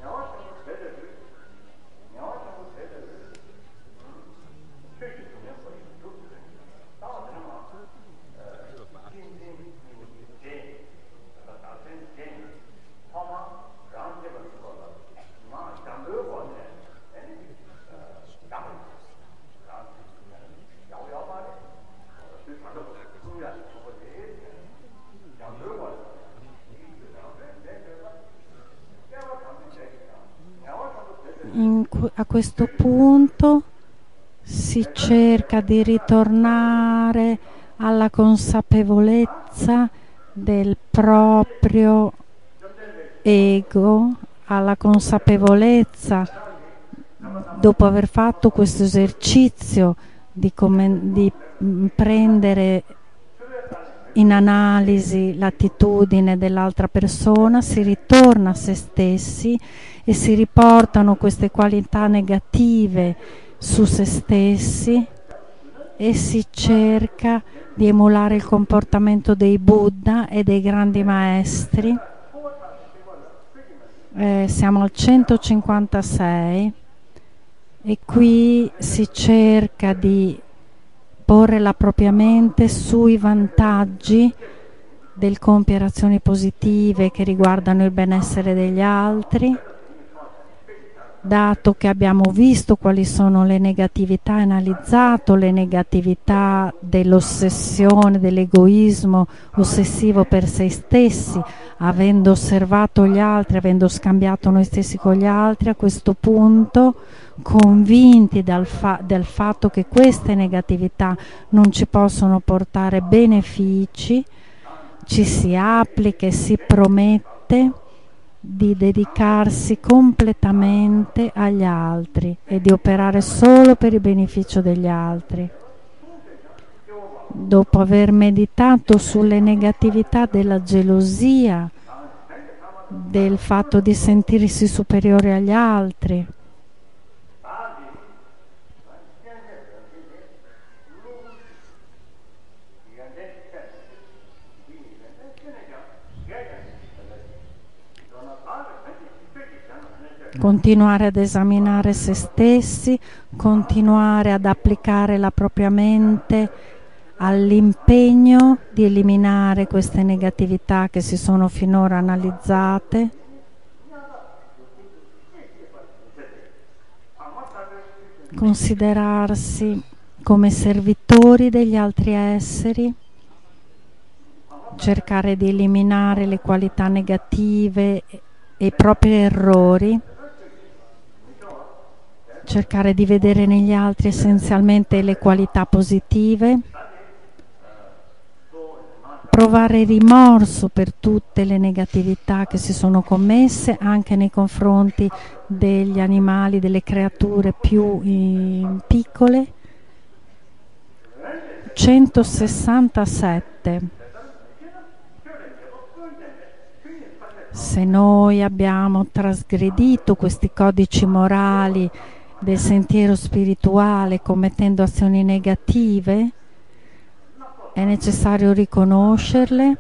A questo punto si cerca di ritornare alla consapevolezza del proprio ego, alla consapevolezza, dopo aver fatto questo esercizio di prendere in analisi l'attitudine dell'altra persona, si ritorna a se stessi e si riportano queste qualità negative su se stessi e si cerca di emulare il comportamento dei Buddha e dei grandi maestri. Siamo al 156 e qui si cerca di porre la propria mente sui vantaggi del compiere azioni positive che riguardano il benessere degli altri. Dato che abbiamo visto quali sono le negatività, analizzato le negatività dell'ossessione, dell'egoismo ossessivo per se stessi, avendo osservato gli altri, avendo scambiato noi stessi con gli altri, a questo punto, convinti del fatto che queste negatività non ci possono portare benefici, ci si applica e si promette di dedicarsi completamente agli altri e di operare solo per il beneficio degli altri. Dopo aver meditato sulle negatività della gelosia, del fatto di sentirsi superiore agli altri, continuare ad esaminare se stessi, continuare ad applicare la propria mente all'impegno di eliminare queste negatività che si sono finora analizzate, considerarsi come servitori degli altri esseri, cercare di eliminare le qualità negative e i propri errori, cercare di vedere negli altri essenzialmente le qualità positive, provare rimorso per tutte le negatività che si sono commesse anche nei confronti degli animali, delle creature più piccole. 167. Se noi abbiamo trasgredito questi codici morali del sentiero spirituale commettendo azioni negative, è necessario riconoscerle,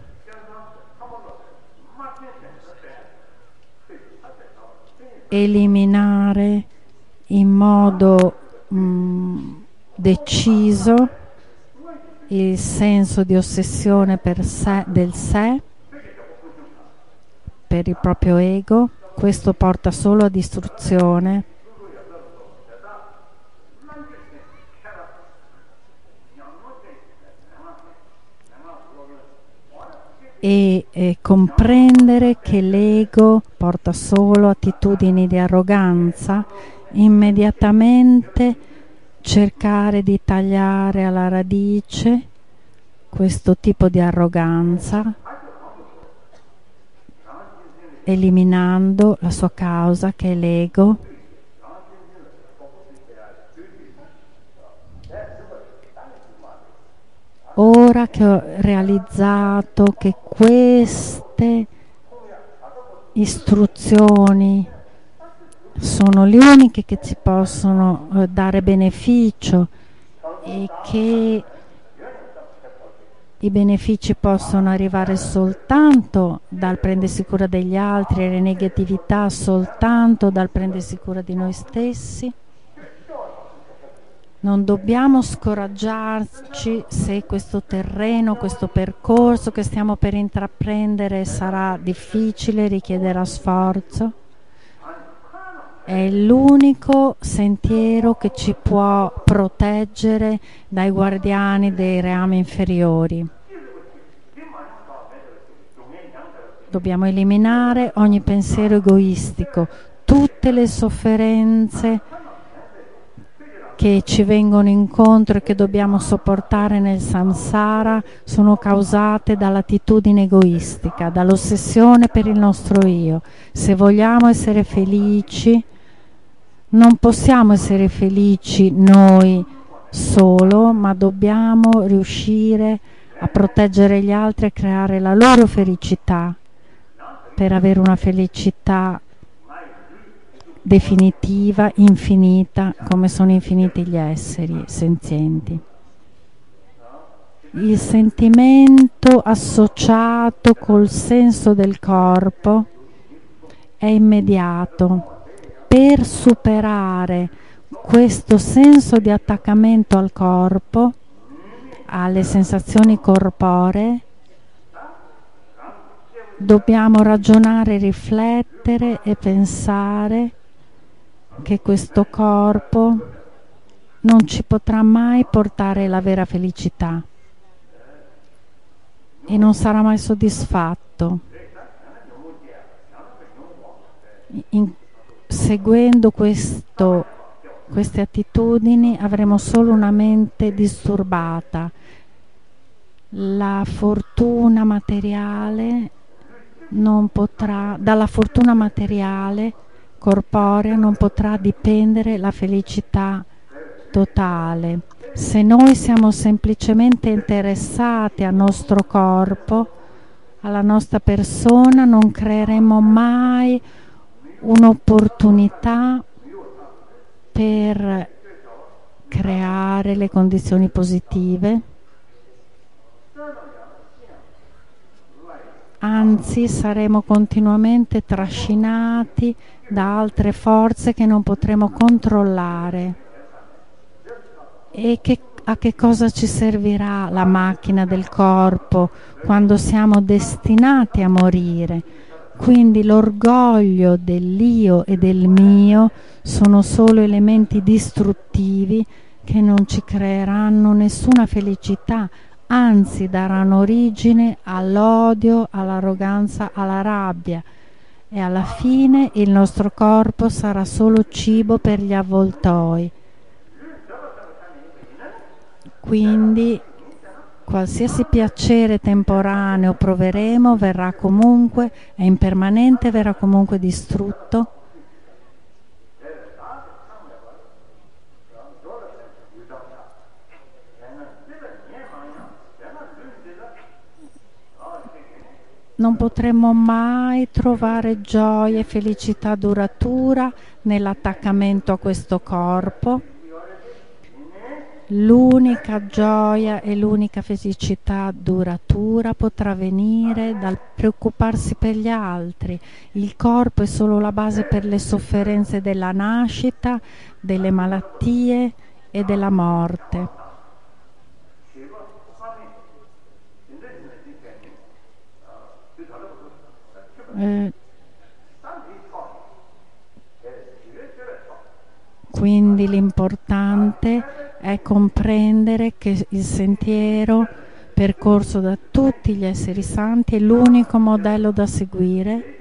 eliminare in modo deciso il senso di ossessione per sé, del sé, per il proprio ego. Questo porta solo a distruzione. E comprendere che l'ego porta solo attitudini di arroganza, immediatamente cercare di tagliare alla radice questo tipo di arroganza, eliminando la sua causa che è l'ego. ora che ho realizzato che queste istruzioni sono le uniche che ci possono dare beneficio e che i benefici possono arrivare soltanto dal prendersi cura degli altri e le negatività soltanto dal prendersi cura di noi stessi. Non dobbiamo scoraggiarci se questo terreno, questo percorso che stiamo per intraprendere sarà difficile, richiederà sforzo. È l'unico sentiero che ci può proteggere dai guardiani dei reami inferiori. Dobbiamo eliminare ogni pensiero egoistico, tutte le sofferenze che ci vengono incontro e che dobbiamo sopportare nel samsara sono causate dall'attitudine egoistica, dall'ossessione per il nostro io. Se vogliamo essere felici, non possiamo essere felici noi solo, ma dobbiamo riuscire a proteggere gli altri e creare la loro felicità per avere una felicità definitiva, infinita, come sono infiniti gli esseri senzienti. Il sentimento associato col senso del corpo è immediato. Per superare questo senso di attaccamento al corpo, alle sensazioni corporee, dobbiamo ragionare, riflettere e pensare che questo corpo non ci potrà mai portare la vera felicità e non sarà mai soddisfatto. Seguendo queste attitudini avremo solo una mente disturbata. La fortuna materiale non potrà, dalla fortuna materiale corporea non potrà dipendere la felicità totale. Se noi siamo semplicemente interessati al nostro corpo, alla nostra persona, non creeremo mai un'opportunità per creare le condizioni positive. Anzi, saremo continuamente trascinati da altre forze che non potremo controllare. E a che cosa ci servirà la macchina del corpo quando siamo destinati a morire? Quindi l'orgoglio dell'io e del mio sono solo elementi distruttivi che non ci creeranno nessuna felicità, anzi daranno origine all'odio, all'arroganza, alla rabbia e alla fine il nostro corpo sarà solo cibo per gli avvoltoi. Quindi qualsiasi piacere temporaneo proveremo verrà comunque, è impermanente, verrà comunque distrutto. Non potremo mai trovare gioia e felicità duratura nell'attaccamento a questo corpo. L'unica gioia e l'unica felicità duratura potrà venire dal preoccuparsi per gli altri. Il corpo è solo la base per le sofferenze della nascita, delle malattie e della morte. Quindi l'importante è comprendere che il sentiero percorso da tutti gli esseri santi è l'unico modello da seguire.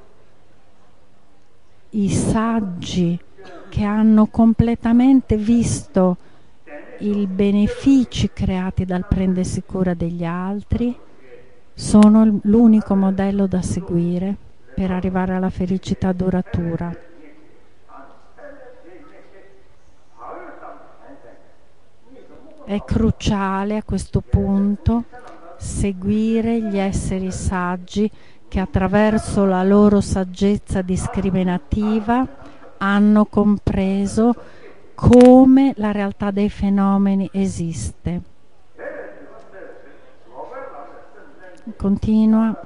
I saggi che hanno completamente visto i benefici creati dal prendersi cura degli altri sono l'unico modello da seguire per arrivare alla felicità duratura. È cruciale a questo punto seguire gli esseri saggi che attraverso la loro saggezza discriminativa hanno compreso come la realtà dei fenomeni esiste. Continua.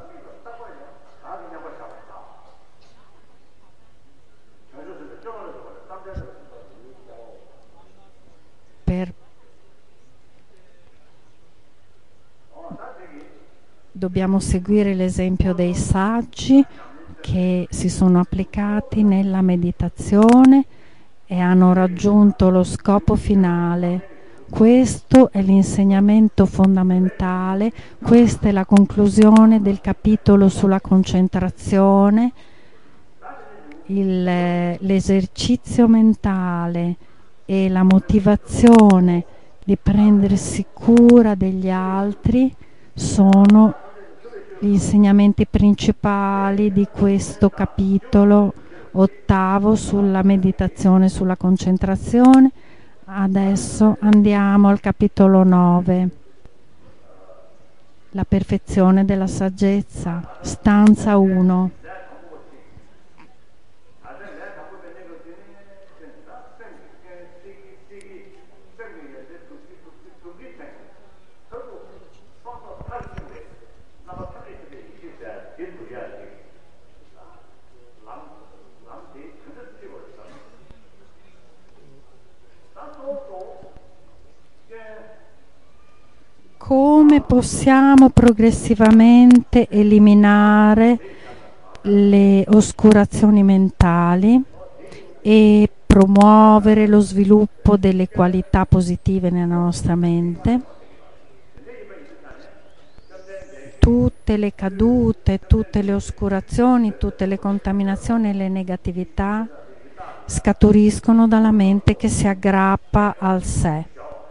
Dobbiamo seguire l'esempio dei saggi che si sono applicati nella meditazione e hanno raggiunto lo scopo finale. Questo è l'insegnamento fondamentale, questa è la conclusione del capitolo sulla concentrazione. L'esercizio mentale e la motivazione di prendersi cura degli altri sono gli insegnamenti principali di questo capitolo 8 sulla meditazione, sulla concentrazione. Adesso andiamo al capitolo 9, la perfezione della saggezza, stanza 1. Come possiamo progressivamente eliminare le oscurazioni mentali e promuovere lo sviluppo delle qualità positive nella nostra mente? Tutte le cadute, tutte le oscurazioni, tutte le contaminazioni e le negatività scaturiscono dalla mente che si aggrappa al sé.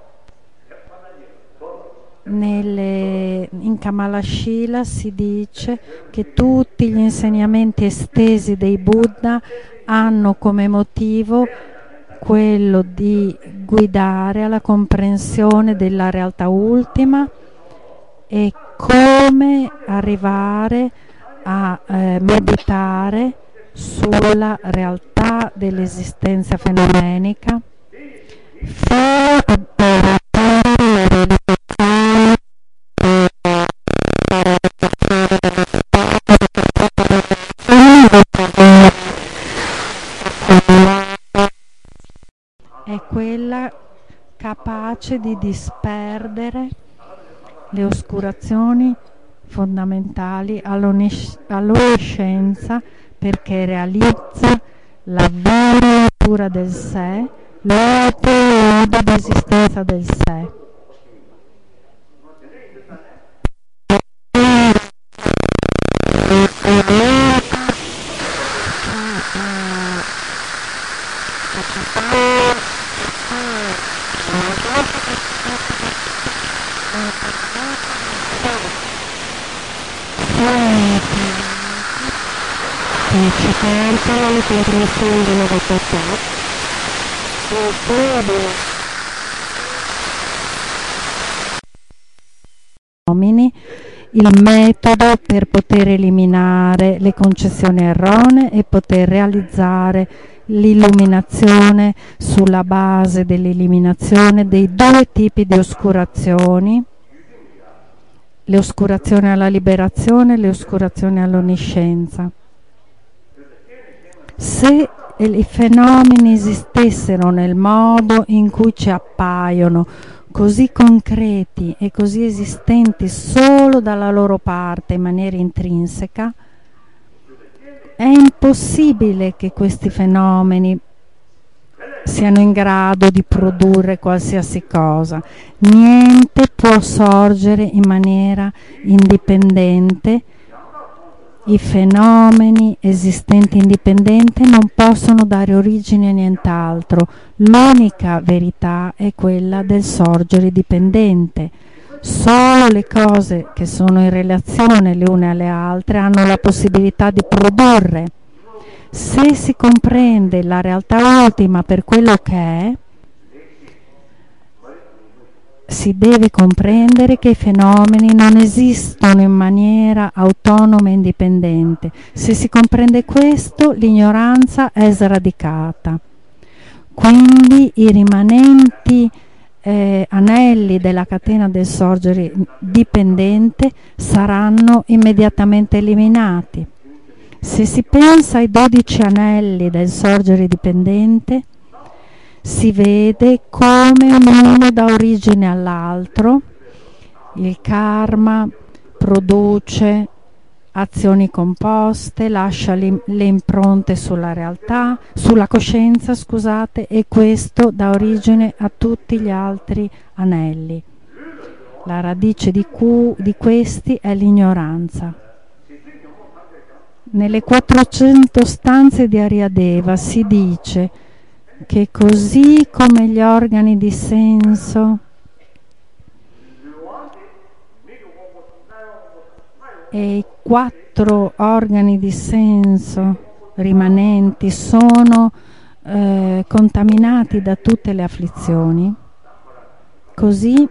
In Kamalashila si dice che tutti gli insegnamenti estesi dei Buddha hanno come motivo quello di guidare alla comprensione della realtà ultima e come arrivare a meditare sulla realtà dell'esistenza fenomenica fino a la realizzazione è quella capace di disperdere le oscurazioni fondamentali all'onniscienza, perché realizza la vera natura del sé, l'opera dell'esistenza del sé. Il metodo per poter eliminare le concezioni erronee e poter realizzare l'illuminazione sulla base dell'eliminazione dei due tipi di oscurazioni, le oscurazioni alla liberazione e le oscurazioni all'onniscienza. Se i fenomeni esistessero nel modo in cui ci appaiono, così concreti e così esistenti solo dalla loro parte in maniera intrinseca, è impossibile che questi fenomeni siano in grado di produrre qualsiasi cosa. Niente può sorgere in maniera indipendente. I fenomeni esistenti indipendenti non possono dare origine a nient'altro. L'unica verità è quella del sorgere dipendente. Solo le cose che sono in relazione le une alle altre hanno la possibilità di produrre. Se si comprende la realtà ultima per quello che è, si deve comprendere che i fenomeni non esistono in maniera autonoma e indipendente. Se si comprende questo, l'ignoranza è sradicata. Quindi i rimanenti anelli della catena del sorgere dipendente saranno immediatamente eliminati. Se si pensa ai 12 anelli del sorgere dipendente, si vede come ognuno dà origine all'altro. Il karma produce azioni composte, lascia le impronte sulla realtà, sulla coscienza, scusate, e questo dà origine a tutti gli altri anelli. La radice di questi è l'ignoranza. Nelle 400 stanze di Aryadeva si dice che così come gli organi di senso e i 4 organi di senso rimanenti sono contaminati da tutte le afflizioni, così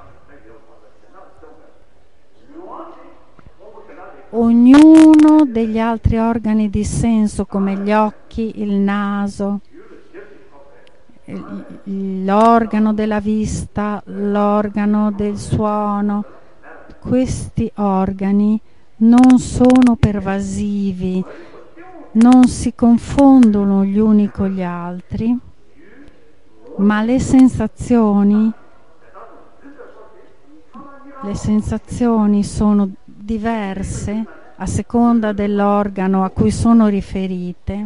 ognuno degli altri organi di senso come gli occhi, il naso, l'organo della vista, l'organo del suono, questi organi non sono pervasivi, non si confondono gli uni con gli altri, ma le sensazioni sono diverse a seconda dell'organo a cui sono riferite.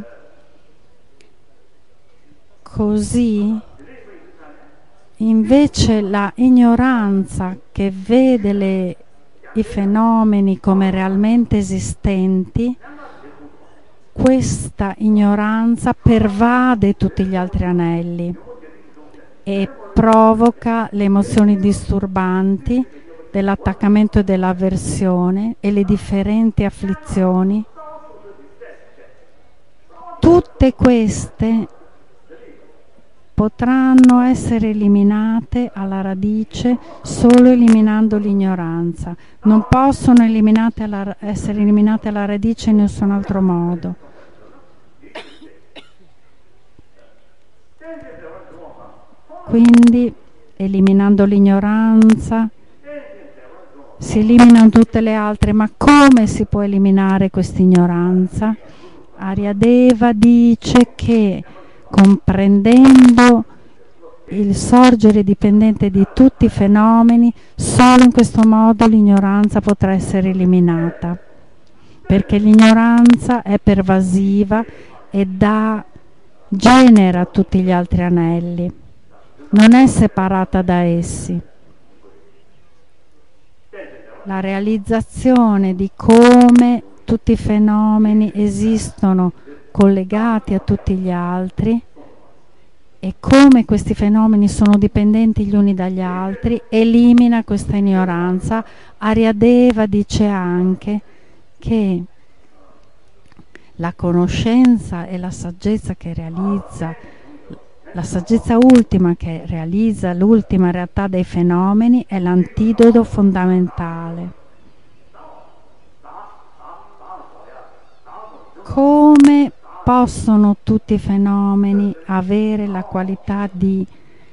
Così invece la ignoranza che vede i fenomeni come realmente esistenti, questa ignoranza pervade tutti gli altri anelli e provoca le emozioni disturbanti dell'attaccamento e dell'avversione e le differenti afflizioni. Tutte queste potranno essere eliminate alla radice solo eliminando l'ignoranza. Non possono essere eliminate alla radice in nessun altro modo. Quindi, eliminando l'ignoranza, si eliminano tutte le altre. Ma come si può eliminare questa ignoranza? Aryadeva dice che comprendendo il sorgere dipendente di tutti i fenomeni, solo in questo modo l'ignoranza potrà essere eliminata, perché l'ignoranza è pervasiva e genera tutti gli altri anelli, non è separata da essi. La realizzazione di come tutti i fenomeni esistono collegati a tutti gli altri e come questi fenomeni sono dipendenti gli uni dagli altri elimina questa ignoranza. Aryadeva dice anche che la conoscenza e la saggezza che realizza, la saggezza ultima che realizza l'ultima realtà dei fenomeni è l'antidoto fondamentale. Come possono tutti i fenomeni avere la qualità di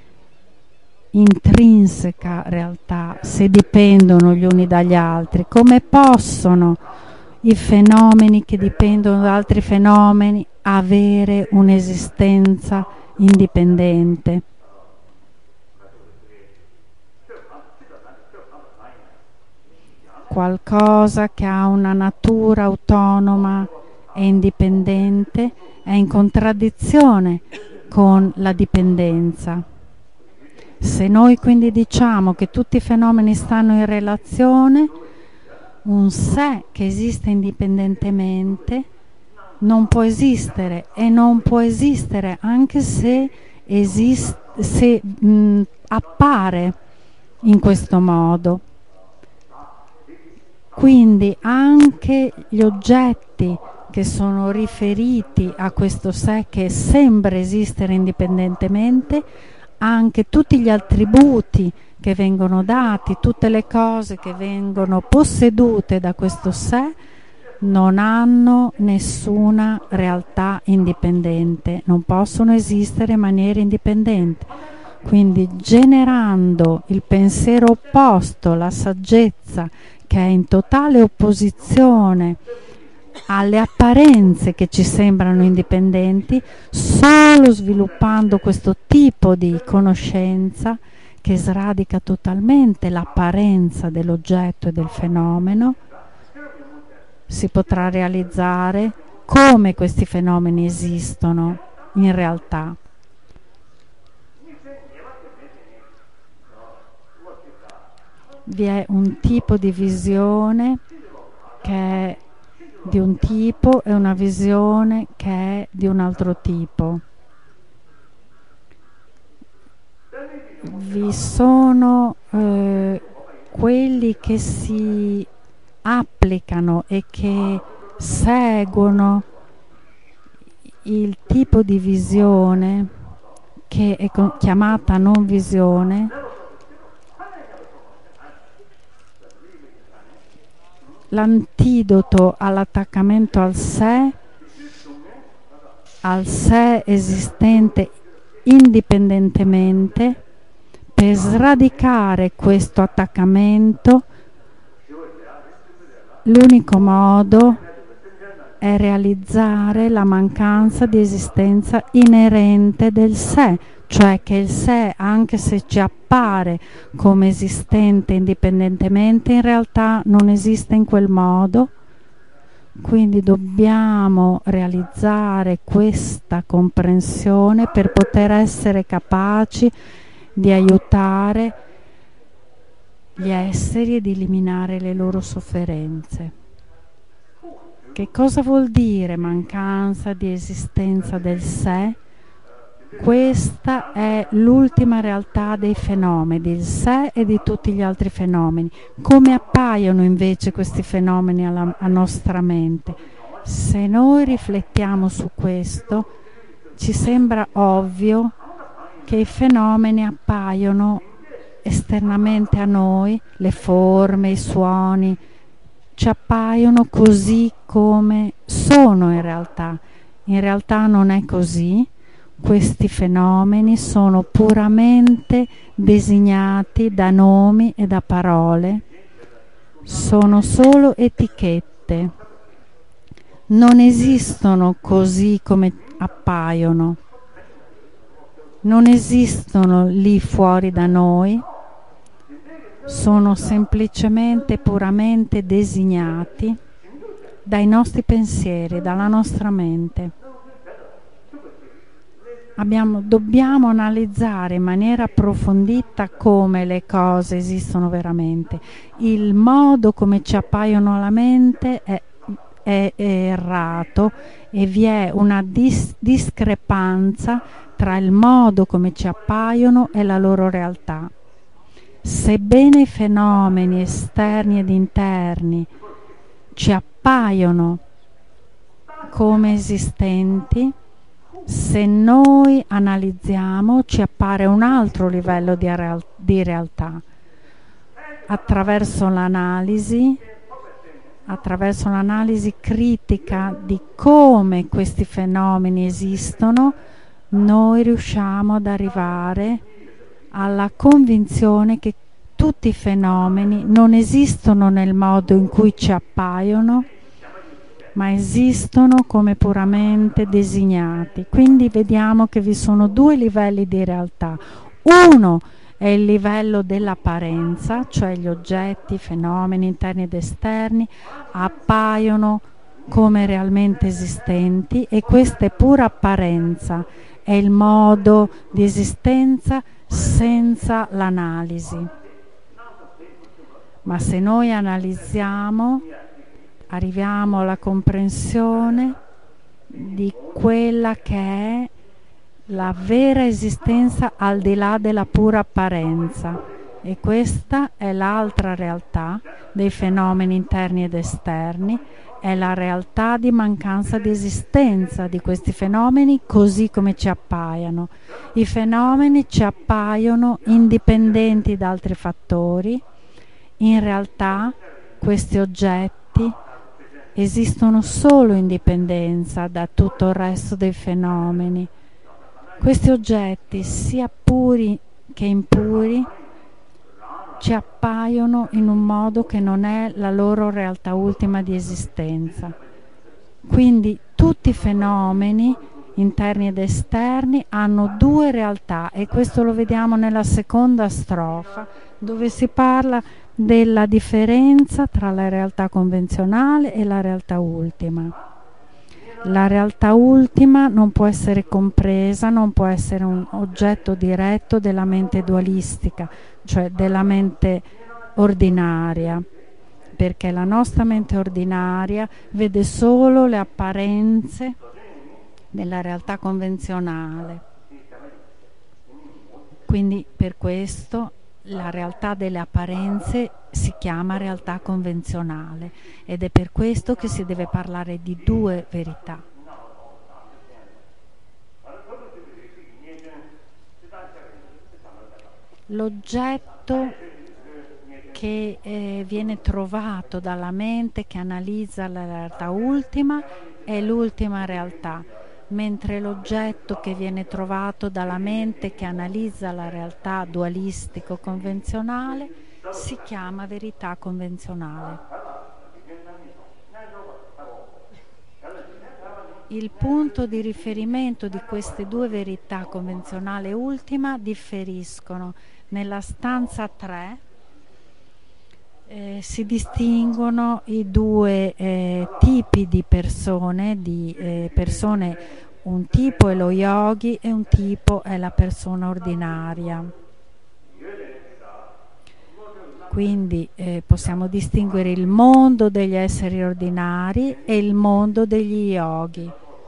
intrinseca realtà se dipendono gli uni dagli altri? Come possono i fenomeni che dipendono da altri fenomeni avere un'esistenza indipendente? Qualcosa che ha una natura autonoma e indipendente è in contraddizione con la dipendenza. Se noi quindi diciamo che tutti i fenomeni stanno in relazione, un sé che esiste indipendentemente non può esistere, e non può esistere anche se appare in questo modo. Quindi anche gli oggetti che sono riferiti a questo sé che sembra esistere indipendentemente, anche tutti gli attributi che vengono dati, tutte le cose che vengono possedute da questo sé, non hanno nessuna realtà indipendente, non possono esistere in maniera indipendente. Quindi generando il pensiero opposto, la saggezza, che è in totale opposizione alle apparenze che ci sembrano indipendenti, solo sviluppando questo tipo di conoscenza che sradica totalmente l'apparenza dell'oggetto e del fenomeno, si potrà realizzare come questi fenomeni esistono in realtà. Vi è un tipo di visione che è di un tipo e una visione che è di un altro tipo. Vi sono quelli che si applicano e che seguono il tipo di visione che è chiamata non visione, l'antidoto all'attaccamento al sé esistente indipendentemente. Per sradicare questo attaccamento, l'unico modo è realizzare la mancanza di esistenza inerente del sé, cioè che il sé, anche se ci appare come esistente indipendentemente, in realtà non esiste in quel modo. Quindi dobbiamo realizzare questa comprensione per poter essere capaci di aiutare gli esseri ed eliminare le loro sofferenze. Che cosa vuol dire mancanza di esistenza del sé? Questa è l'ultima realtà dei fenomeni, del sé e di tutti gli altri fenomeni. Come appaiono invece questi fenomeni a nostra mente? Se noi riflettiamo su questo, ci sembra ovvio che i fenomeni appaiono esternamente a noi, le forme, i suoni, ci appaiono così come sono in realtà. In realtà non è così. Questi fenomeni sono puramente designati da nomi e da parole, sono solo etichette, non esistono così come appaiono, non esistono lì fuori da noi, sono semplicemente puramente designati dai nostri pensieri, dalla nostra mente. Dobbiamo analizzare in maniera approfondita come le cose esistono veramente. Il modo come ci appaiono alla mente è errato e vi è una discrepanza tra il modo come ci appaiono e la loro realtà. Sebbene i fenomeni esterni ed interni ci appaiono come esistenti, se noi analizziamo ci appare un altro livello di realtà. Attraverso l'analisi critica di come questi fenomeni esistono, noi riusciamo ad arrivare alla convinzione che tutti i fenomeni non esistono nel modo in cui ci appaiono, ma esistono come puramente designati. Quindi vediamo che vi sono due livelli di realtà. Uno è il livello dell'apparenza, cioè gli oggetti, i fenomeni interni ed esterni appaiono come realmente esistenti e questa è pura apparenza, è il modo di esistenza senza l'analisi. Ma se noi analizziamo, arriviamo alla comprensione di quella che è la vera esistenza al di là della pura apparenza. E questa è l'altra realtà dei fenomeni interni ed esterni, è la realtà di mancanza di esistenza di questi fenomeni così come ci appaiono. I fenomeni ci appaiono indipendenti da altri fattori. In realtà questi oggetti esistono solo in dipendenza da tutto il resto dei fenomeni. Questi oggetti, sia puri che impuri, ci appaiono in un modo che non è la loro realtà ultima di esistenza. Quindi tutti i fenomeni interni ed esterni hanno due realtà, e questo lo vediamo nella seconda strofa, dove si parla della differenza tra la realtà convenzionale e la realtà ultima. La realtà ultima non può essere compresa, non può essere un oggetto diretto della mente dualistica, cioè della mente ordinaria, perché la nostra mente ordinaria vede solo le apparenze della realtà convenzionale. Quindi per questo la realtà delle apparenze si chiama realtà convenzionale, ed è per questo che si deve parlare di due verità. L'oggetto che viene trovato dalla mente che analizza la realtà ultima è l'ultima realtà, mentre l'oggetto che viene trovato dalla mente che analizza la realtà dualistico-convenzionale si chiama verità convenzionale. Il punto di riferimento di queste due verità, convenzionale e ultima, differiscono. Nella stanza 3 si distinguono i due tipi di persone, un tipo è lo yogi e un tipo è la persona ordinaria. Quindi possiamo distinguere il mondo degli esseri ordinari e il mondo degli yogi.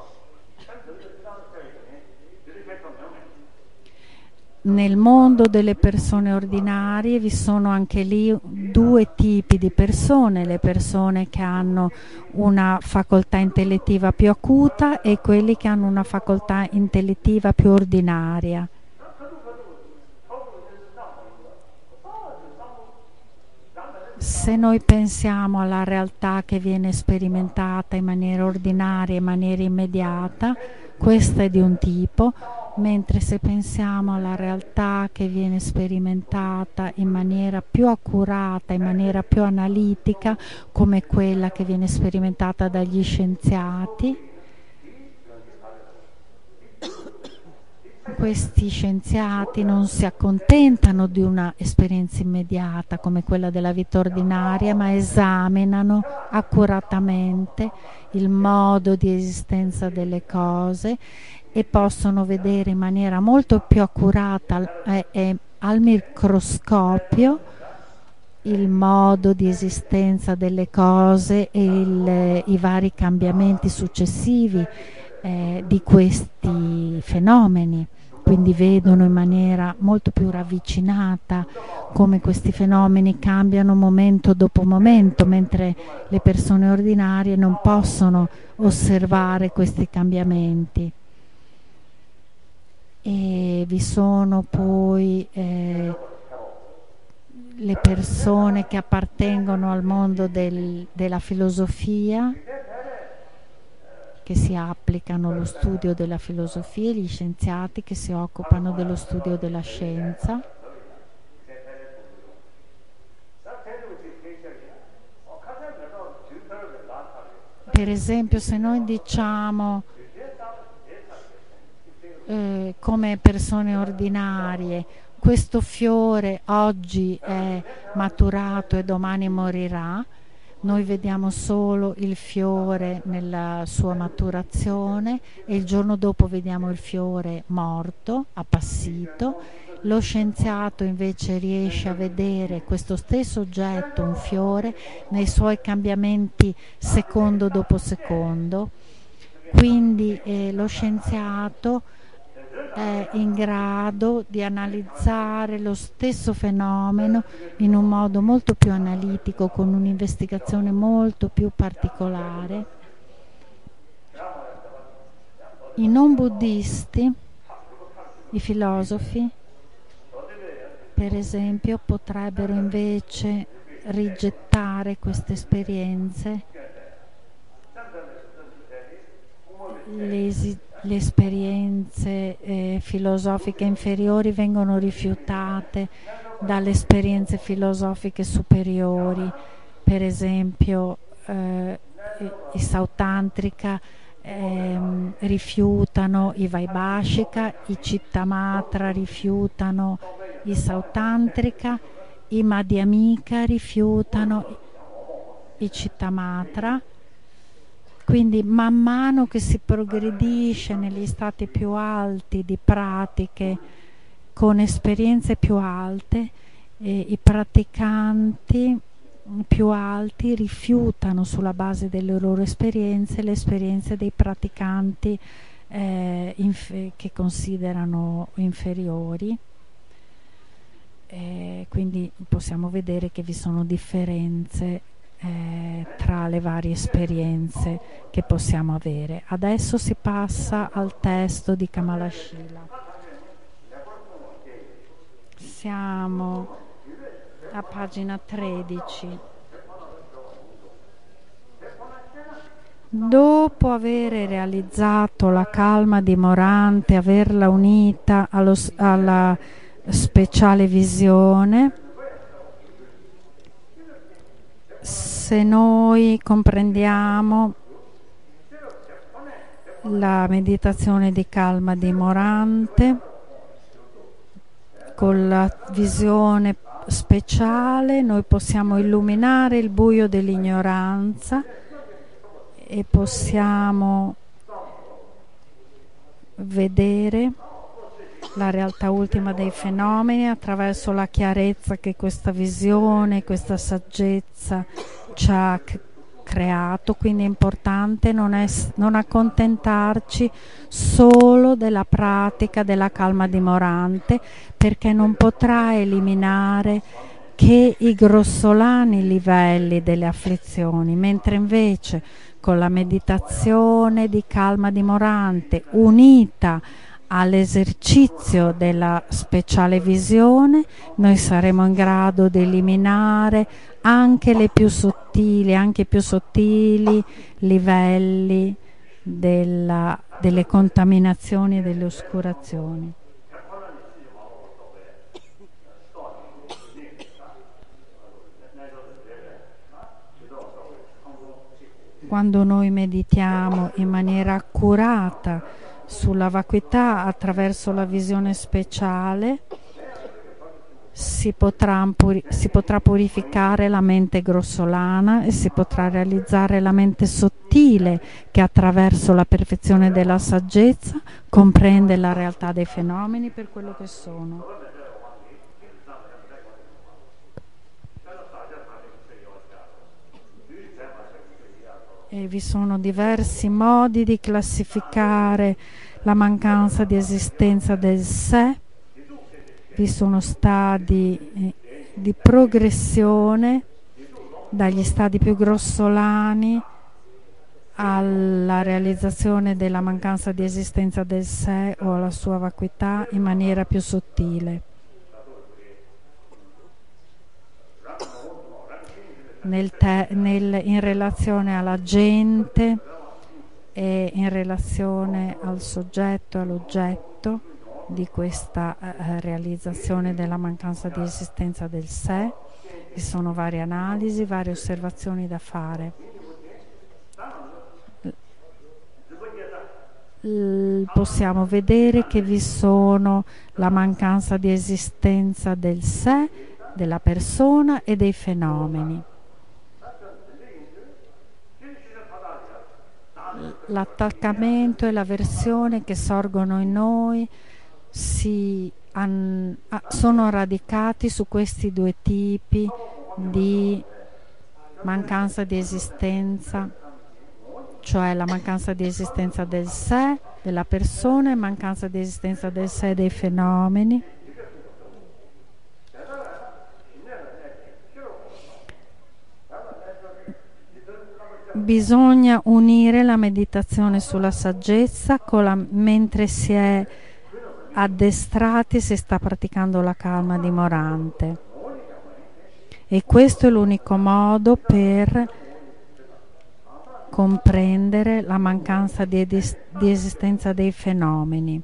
Nel mondo delle persone ordinarie vi sono anche lì due tipi di persone: le persone che hanno una facoltà intellettiva più acuta e quelli che hanno una facoltà intellettiva più ordinaria. Se noi pensiamo alla realtà che viene sperimentata in maniera ordinaria, in maniera immediata, questa è di un tipo, mentre se pensiamo alla realtà che viene sperimentata in maniera più accurata, in maniera più analitica, come quella che viene sperimentata dagli scienziati, questi scienziati non si accontentano di una esperienza immediata come quella della vita ordinaria, ma esaminano accuratamente il modo di esistenza delle cose e possono vedere in maniera molto più accurata e al microscopio il modo di esistenza delle cose e i vari cambiamenti successivi di questi fenomeni. Quindi vedono in maniera molto più ravvicinata come questi fenomeni cambiano momento dopo momento, mentre le persone ordinarie non possono osservare questi cambiamenti. E vi sono poi le persone che appartengono al mondo della filosofia, che si applicano allo studio della filosofia, gli scienziati che si occupano dello studio della scienza. Per esempio, se noi diciamo come persone ordinarie, questo fiore oggi è maturato e domani morirà, noi vediamo solo il fiore nella sua maturazione e il giorno dopo vediamo il fiore morto, appassito. Lo scienziato invece riesce a vedere questo stesso oggetto, un fiore, nei suoi cambiamenti secondo dopo secondo. Quindi lo scienziato è in grado di analizzare lo stesso fenomeno in un modo molto più analitico, con un'investigazione molto più particolare. I non buddisti, i filosofi, per esempio, potrebbero invece rigettare queste esperienze. Le esperienze filosofiche inferiori vengono rifiutate dalle esperienze filosofiche superiori. Per esempio i Sautantrika rifiutano i Vaibhashika, i Chittamatra rifiutano i Sautantrika, i Madhyamika rifiutano i Chittamatra. Quindi man mano che si progredisce negli stati più alti di pratiche con esperienze più alte, i praticanti più alti rifiutano sulla base delle loro esperienze le esperienze dei praticanti che considerano inferiori. Quindi possiamo vedere che vi sono differenze tra le varie esperienze che possiamo avere. Adesso si passa al testo di Kamalashila. Siamo a pagina 13. Dopo aver realizzato la calma dimorante, averla unita alla speciale visione, se noi comprendiamo la meditazione di calma dimorante con la visione speciale, noi possiamo illuminare il buio dell'ignoranza e possiamo vedere la realtà ultima dei fenomeni attraverso la chiarezza che questa visione, questa saggezza ci ha creato. Quindi è importante non accontentarci solo della pratica della calma dimorante, perché non potrà eliminare che i grossolani livelli delle afflizioni, mentre invece con la meditazione di calma dimorante unita all'esercizio della speciale visione, noi saremo in grado di eliminare anche i più sottili livelli delle contaminazioni e delle oscurazioni. Quando noi meditiamo in maniera accurata sulla vacuità attraverso la visione speciale, si potrà purificare la mente grossolana e si potrà realizzare la mente sottile, che attraverso la perfezione della saggezza comprende la realtà dei fenomeni per quello che sono. E vi sono diversi modi di classificare la mancanza di esistenza del sé. Vi sono stadi di progressione dagli stadi più grossolani alla realizzazione della mancanza di esistenza del sé o alla sua vacuità in maniera più sottile. In relazione alla gente e in relazione al soggetto e all'oggetto di questa realizzazione della mancanza di esistenza del sé, vi sono varie analisi, varie osservazioni da fare. Possiamo vedere che vi sono la mancanza di esistenza del sé, della persona e dei fenomeni. L'attaccamento e l'avversione che sorgono in noi sono radicati su questi due tipi di mancanza di esistenza, cioè la mancanza di esistenza del sé della persona e mancanza di esistenza del sé dei fenomeni. Bisogna unire la meditazione sulla saggezza mentre si è addestrati, si sta praticando la calma dimorante. E questo è l'unico modo per comprendere la mancanza di esistenza dei fenomeni.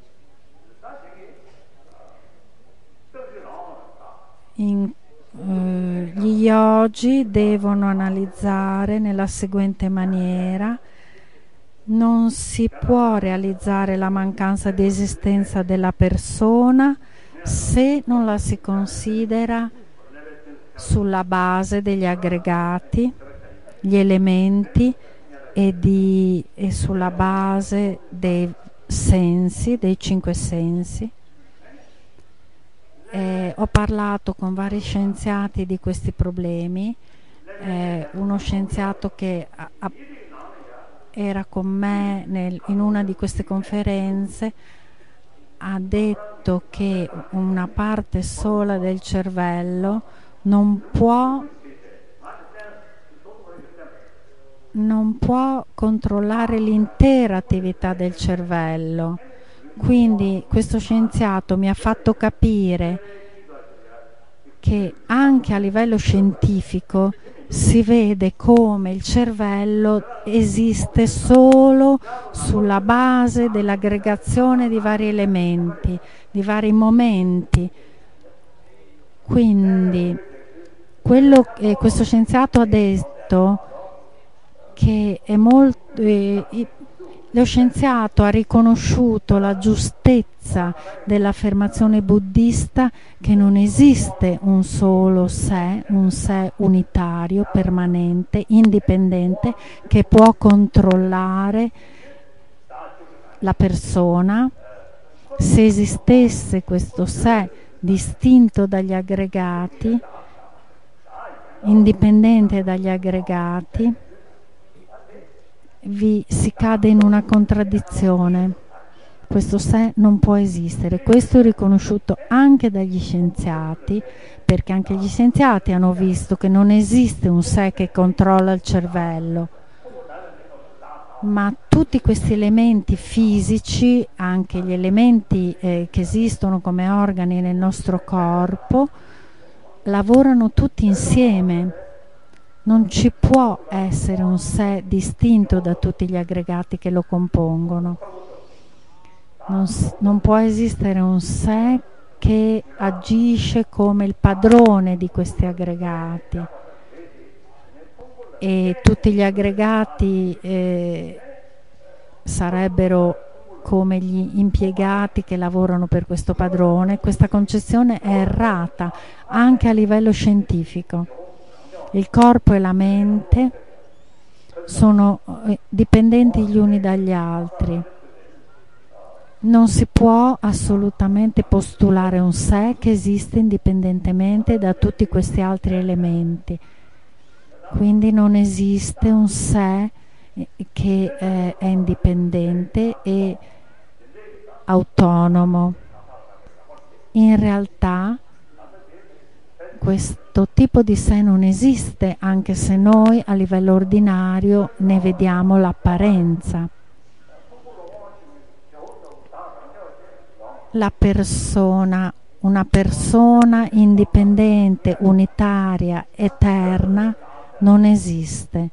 Gli yogi devono analizzare nella seguente maniera: non si può realizzare la mancanza di esistenza della persona se non la si considera sulla base degli aggregati, gli elementi e sulla base dei sensi, dei 5 sensi. Ho parlato con vari scienziati di questi problemi. Uno scienziato che era con me in una di queste conferenze ha detto che una parte sola del cervello non può controllare l'intera attività del cervello. Quindi questo scienziato mi ha fatto capire che anche a livello scientifico si vede come il cervello esiste solo sulla base dell'aggregazione di vari elementi, di vari momenti. Quindi quello che questo scienziato ha detto, che è molto lo scienziato ha riconosciuto la giustezza dell'affermazione buddista che non esiste un solo sé, un sé unitario, permanente, indipendente, che può controllare la persona. Se esistesse questo sé distinto dagli aggregati, indipendente dagli aggregati, si cade in una contraddizione. Questo sé non può esistere. Questo è riconosciuto anche dagli scienziati, perché anche gli scienziati hanno visto che non esiste un sé che controlla il cervello, ma tutti questi elementi fisici, anche gli elementi che esistono come organi nel nostro corpo, lavorano tutti insieme. Non ci può essere un sé distinto da tutti gli aggregati che lo compongono. Non può esistere un sé che agisce come il padrone di questi aggregati. E tutti gli aggregati sarebbero come gli impiegati che lavorano per questo padrone. Questa concezione è errata anche a livello scientifico. Il corpo e la mente sono dipendenti gli uni dagli altri. Non si può assolutamente postulare un sé che esiste indipendentemente da tutti questi altri elementi. Quindi non esiste un sé che è indipendente e autonomo. In realtà questo tipo di sé non esiste, anche se noi a livello ordinario ne vediamo l'apparenza. La persona, una persona indipendente, unitaria, eterna, non esiste.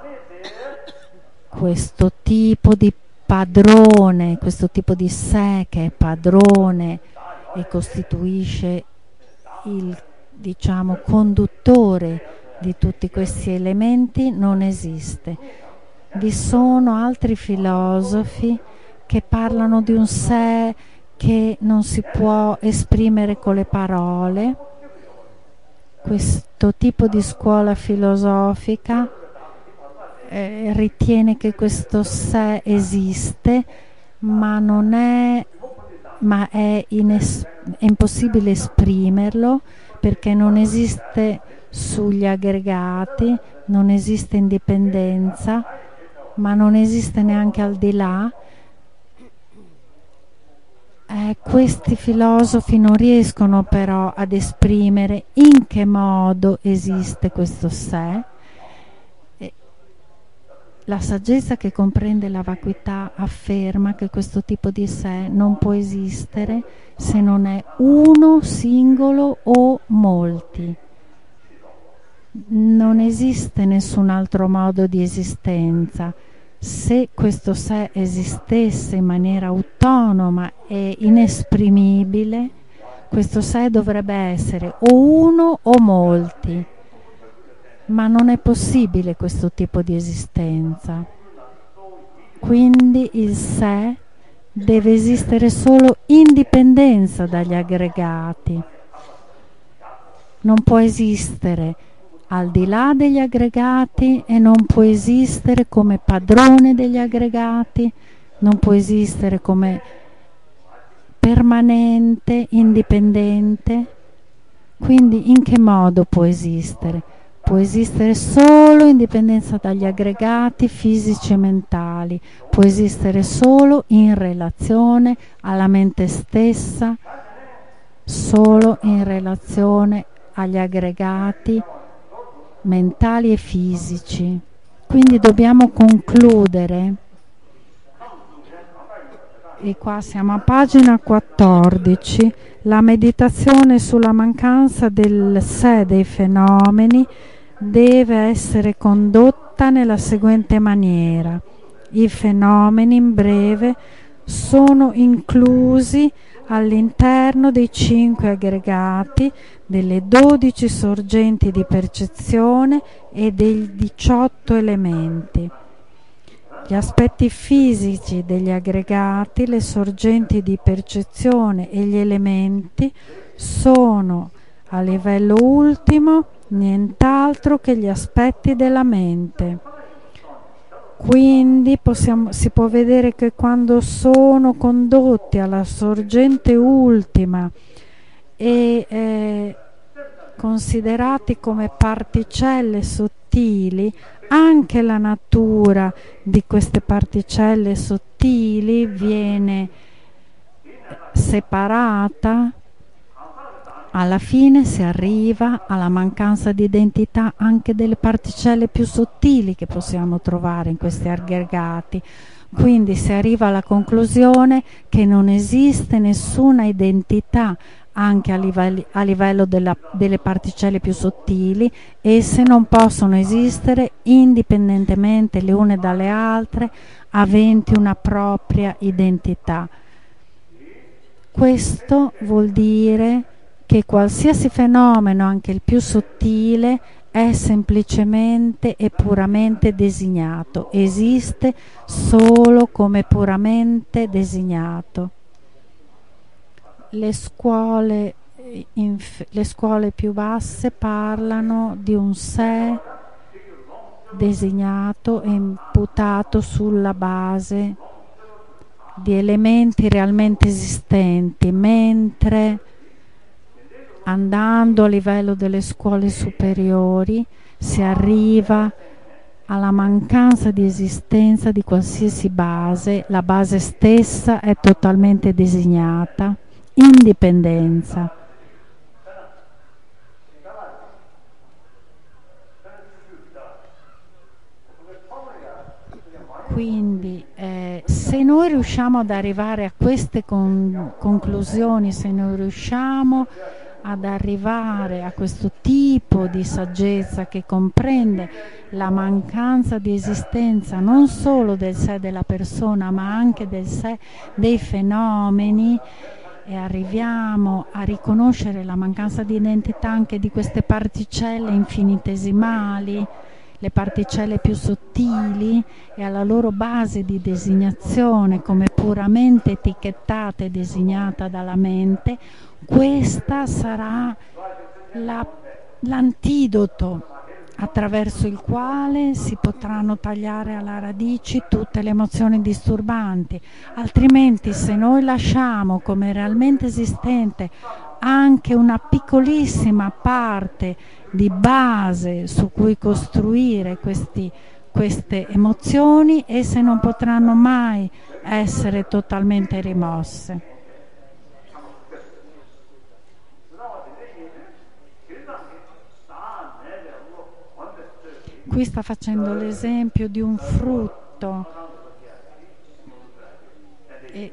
Questo tipo di padrone, questo tipo di sé che è padrone e costituisce il, diciamo, conduttore di tutti questi elementi, non esiste. Vi sono altri filosofi che parlano di un sé che non si può esprimere con le parole. Questo tipo di scuola filosofica ritiene che questo sé esiste, ma non è, ma è impossibile esprimerlo, perché non esiste sugli aggregati, non esiste indipendenza, ma non esiste neanche al di là. questi filosofi non riescono però ad esprimere in che modo esiste questo sé. La saggezza che comprende la vacuità afferma che questo tipo di sé non può esistere se non è uno, singolo o molti. Non esiste nessun altro modo di esistenza. Se questo sé esistesse in maniera autonoma e inesprimibile, questo sé dovrebbe essere o uno o molti, ma non è possibile questo tipo di esistenza. Quindi il sé deve esistere solo in dipendenza dagli aggregati. Non può esistere al di là degli aggregati e non può esistere come padrone degli aggregati, non può esistere come permanente, indipendente. Quindi in che modo può esistere? Può esistere solo in dipendenza dagli aggregati fisici e mentali, può esistere solo in relazione alla mente stessa, solo in relazione agli aggregati mentali e fisici. Quindi dobbiamo concludere, e qua siamo a pagina 14, la meditazione sulla mancanza del sé dei fenomeni deve essere condotta nella seguente maniera. I fenomeni, in breve, sono inclusi all'interno dei 5 aggregati, delle 12 sorgenti di percezione e dei 18 elementi. Gli aspetti fisici degli aggregati, le sorgenti di percezione e gli elementi sono a livello ultimo nient'altro che gli aspetti della mente. Quindi si può vedere che quando sono condotti alla sorgente ultima e considerati come particelle sottili, anche la natura di queste particelle sottili viene separata. Alla fine si arriva alla mancanza di identità anche delle particelle più sottili che possiamo trovare in questi aggregati. Quindi si arriva alla conclusione che non esiste nessuna identità anche a livello delle particelle più sottili. Esse non possono esistere indipendentemente le une dalle altre, aventi una propria identità. Questo vuol dire che qualsiasi fenomeno, anche il più sottile, è semplicemente e puramente designato, esiste solo come puramente designato. Le scuole più basse parlano di un sé designato e imputato sulla base di elementi realmente esistenti, mentre andando a livello delle scuole superiori si arriva alla mancanza di esistenza di qualsiasi base, la base stessa è totalmente designata, indipendenza. Quindi se noi riusciamo ad arrivare a queste conclusioni, se noi riusciamo ad arrivare a questo tipo di saggezza che comprende la mancanza di esistenza non solo del sé della persona ma anche del sé dei fenomeni, e arriviamo a riconoscere la mancanza di identità anche di queste particelle infinitesimali, le particelle più sottili, e alla loro base di designazione come puramente etichettata e designata dalla mente, questa sarà l'antidoto attraverso il quale si potranno tagliare alla radice tutte le emozioni disturbanti. Altrimenti, se noi lasciamo come realmente esistente anche una piccolissima parte di base su cui costruire queste emozioni, esse non potranno mai essere totalmente rimosse. Qui sta facendo l'esempio di un frutto e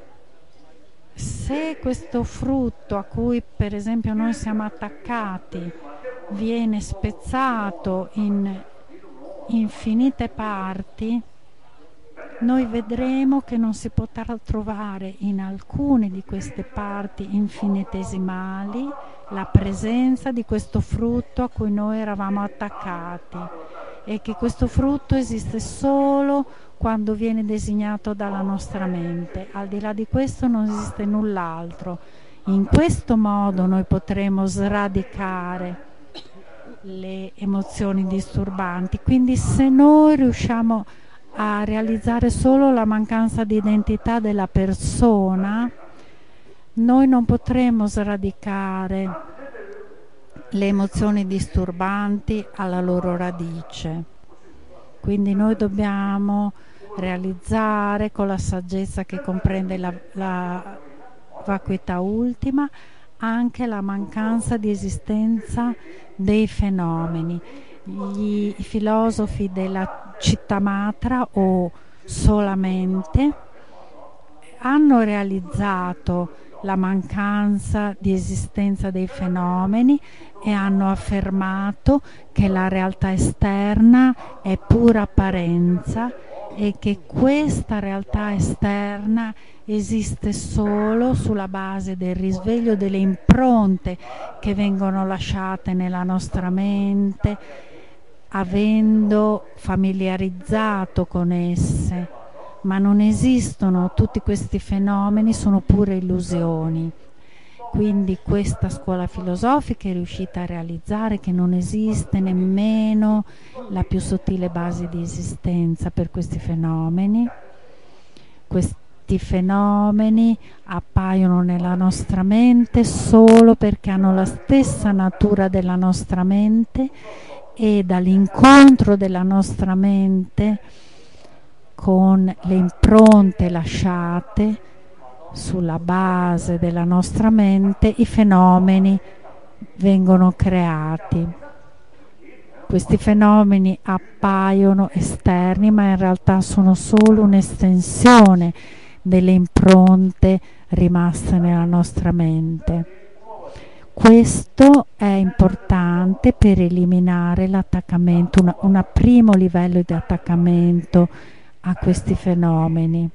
se questo frutto a cui per esempio noi siamo attaccati viene spezzato in infinite parti, noi vedremo che non si potrà trovare in alcune di queste parti infinitesimali la presenza di questo frutto a cui noi eravamo attaccati, e che questo frutto esiste solo quando viene designato dalla nostra mente. Al di là di questo non esiste null'altro. In questo modo noi potremo sradicare le emozioni disturbanti. Quindi se noi riusciamo a realizzare solo la mancanza di identità della persona, noi non potremo sradicare le emozioni disturbanti alla loro radice. Quindi noi dobbiamo realizzare con la saggezza che comprende la vacuità ultima anche la mancanza di esistenza dei fenomeni. I filosofi della Chittamatra o solamente hanno realizzato la mancanza di esistenza dei fenomeni e hanno affermato che la realtà esterna è pura apparenza e che questa realtà esterna esiste solo sulla base del risveglio delle impronte che vengono lasciate nella nostra mente, avendo familiarizzato con esse. Ma non esistono, tutti questi fenomeni sono pure illusioni. Quindi questa scuola filosofica è riuscita a realizzare che non esiste nemmeno la più sottile base di esistenza per questi fenomeni. Questi fenomeni appaiono nella nostra mente solo perché hanno la stessa natura della nostra mente, e dall'incontro della nostra mente con le impronte lasciate sulla base della nostra mente, i fenomeni vengono creati. Questi fenomeni appaiono esterni, ma in realtà sono solo un'estensione delle impronte rimaste nella nostra mente. Questo è importante per eliminare l'attaccamento, un primo livello di attaccamento a questi fenomeni.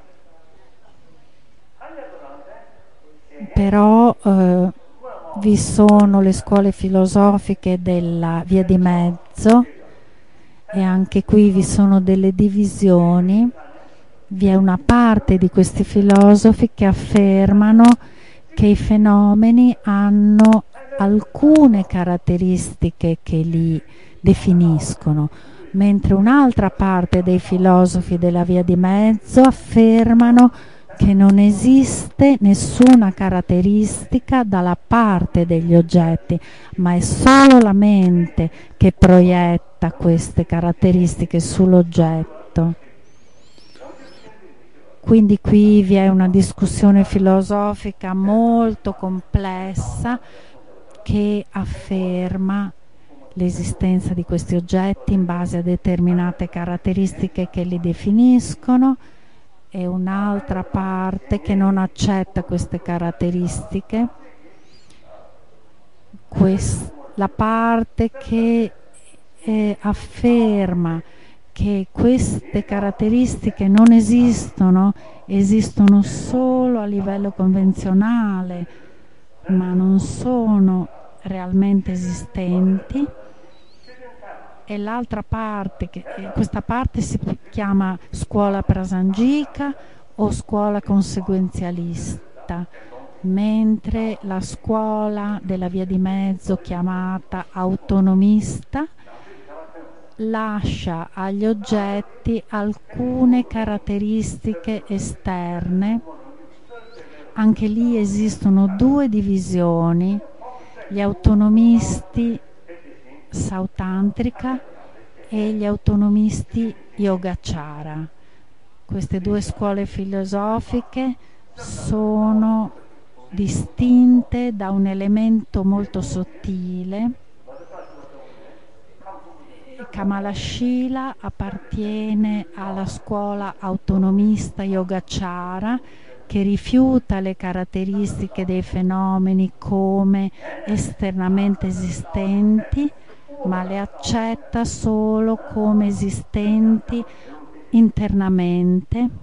Però vi sono le scuole filosofiche della via di mezzo e anche qui vi sono delle divisioni. Vi è una parte di questi filosofi che affermano che i fenomeni hanno alcune caratteristiche che li definiscono, mentre un'altra parte dei filosofi della via di mezzo affermano che non esiste nessuna caratteristica dalla parte degli oggetti, ma è solo la mente che proietta queste caratteristiche sull'oggetto. Quindi qui vi è una discussione filosofica molto complessa che afferma l'esistenza di questi oggetti in base a determinate caratteristiche che li definiscono, e un'altra parte che non accetta queste caratteristiche. La parte che afferma che queste caratteristiche non esistono, esistono solo a livello convenzionale, ma non sono realmente esistenti. E l'altra parte, questa parte si chiama scuola prasangika o scuola conseguenzialista, mentre la scuola della via di mezzo, chiamata autonomista, lascia agli oggetti alcune caratteristiche esterne. Anche lì esistono due divisioni: gli autonomisti Sautantrika e gli autonomisti Yogacara. Queste due scuole filosofiche sono distinte da un elemento molto sottile Kamalashila appartiene alla scuola autonomista Yogacara che rifiuta le caratteristiche dei fenomeni come esternamente esistenti, ma le accetta solo come esistenti internamente.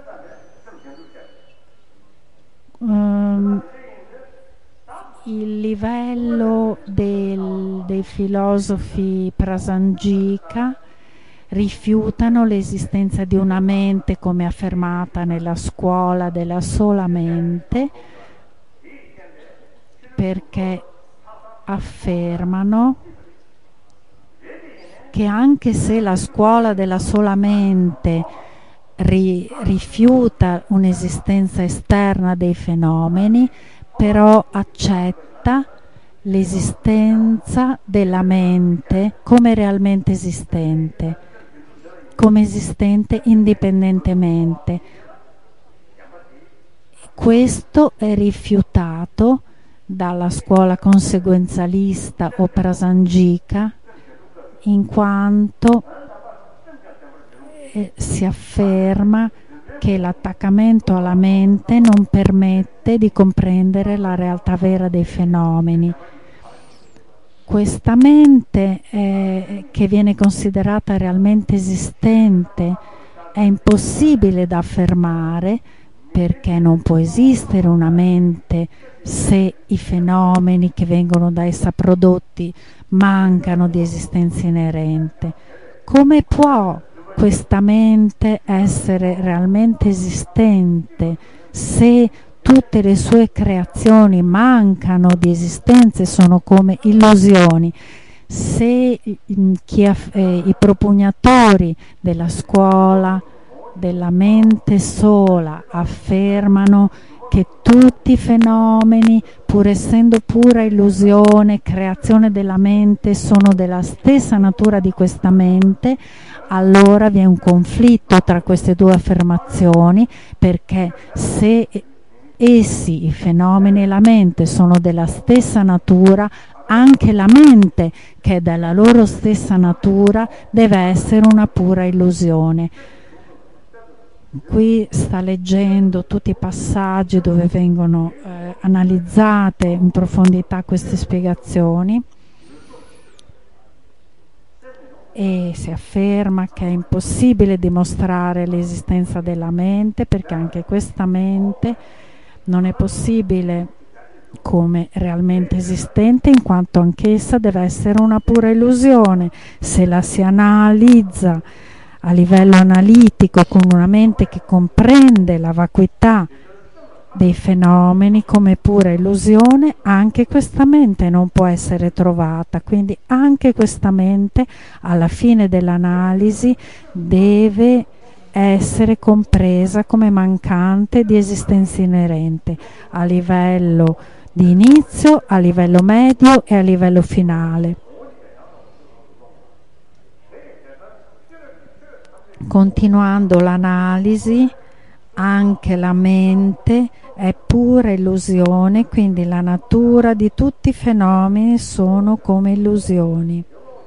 Il livello dei filosofi Prasangika rifiutano l'esistenza di una mente come affermata nella scuola della sola mente, perché affermano che anche se la scuola della sola mente rifiuta un'esistenza esterna dei fenomeni, però accetta l'esistenza della mente come realmente esistente, come esistente indipendentemente. Questo è rifiutato dalla scuola conseguenzialista o Prasangika, in quanto si afferma che l'attaccamento alla mente non permette di comprendere la realtà vera dei fenomeni. Questa mente che viene considerata realmente esistente è impossibile da affermare, perché non può esistere una mente se i fenomeni che vengono da essa prodotti mancano di esistenza inerente. Come può questa mente essere realmente esistente se tutte le sue creazioni mancano di esistenza e sono come illusioni? Se i propugnatori della scuola della mente sola affermano che tutti i fenomeni, pur essendo pura illusione, creazione della mente, sono della stessa natura di questa mente, allora vi è un conflitto tra queste due affermazioni, perché se essi, i fenomeni e la mente, sono della stessa natura, anche la mente, che è della loro stessa natura, deve essere una pura illusione. Qui sta leggendo tutti i passaggi dove vengono analizzate in profondità queste spiegazioni, e si afferma che è impossibile dimostrare l'esistenza della mente, perché anche questa mente non è possibile come realmente esistente, in quanto anch'essa deve essere una pura illusione. Se la si analizza a livello analitico con una mente che comprende la vacuità dei fenomeni come pura illusione, anche questa mente non può essere trovata, quindi anche questa mente alla fine dell'analisi deve essere compresa come mancante di esistenza inerente a livello di inizio, a livello medio e a livello finale. Continuando l'analisi, anche la mente è pura illusione, quindi la natura di tutti i fenomeni sono come illusioni.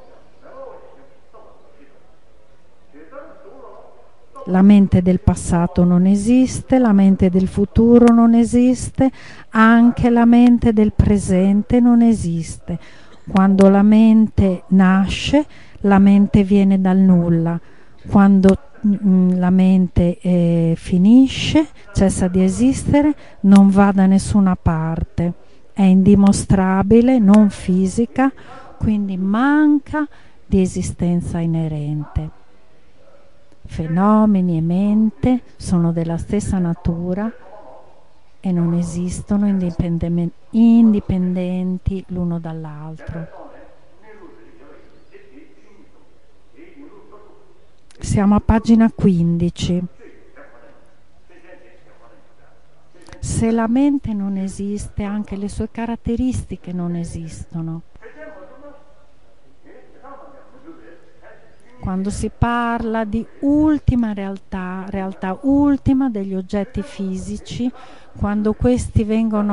La mente del passato non esiste, la mente del futuro non esiste, anche la mente del presente non esiste. Quando la mente nasce, la mente viene dal nulla. Quando la mente finisce, cessa di esistere, non va da nessuna parte. È indimostrabile, non fisica, quindi manca di esistenza inerente. Fenomeni e mente sono della stessa natura e non esistono indipendenti l'uno dall'altro. Siamo a pagina 15. Se la mente non esiste, anche le sue caratteristiche non esistono. Quando si parla di ultima realtà ultima degli oggetti fisici, quando questi vengono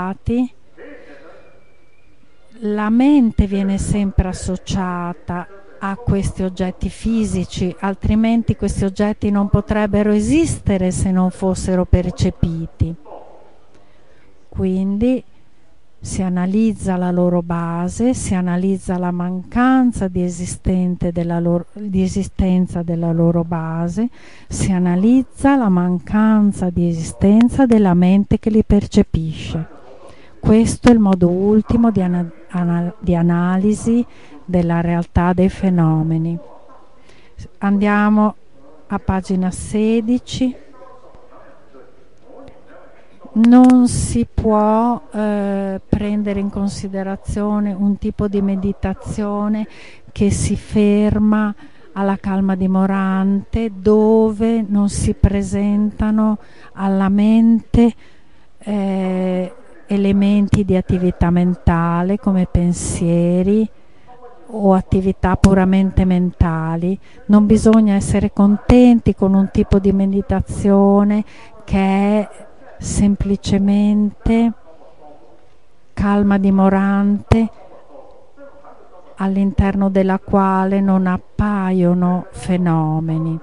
analizzati, la mente viene sempre associata a questi oggetti fisici, altrimenti questi oggetti non potrebbero esistere se non fossero percepiti. Quindi si analizza la loro base, si analizza la mancanza di esistenza della loro base, si analizza la mancanza di esistenza della mente che li percepisce. Questo è il modo ultimo di analisi della realtà dei fenomeni. Andiamo a pagina 16. Non si può prendere in considerazione un tipo di meditazione che si ferma alla calma dimorante, dove non si presentano alla mente elementi di attività mentale come pensieri o attività puramente mentali. Non bisogna essere contenti con un tipo di meditazione che è semplicemente calma dimorante, all'interno della quale non appaiono fenomeni.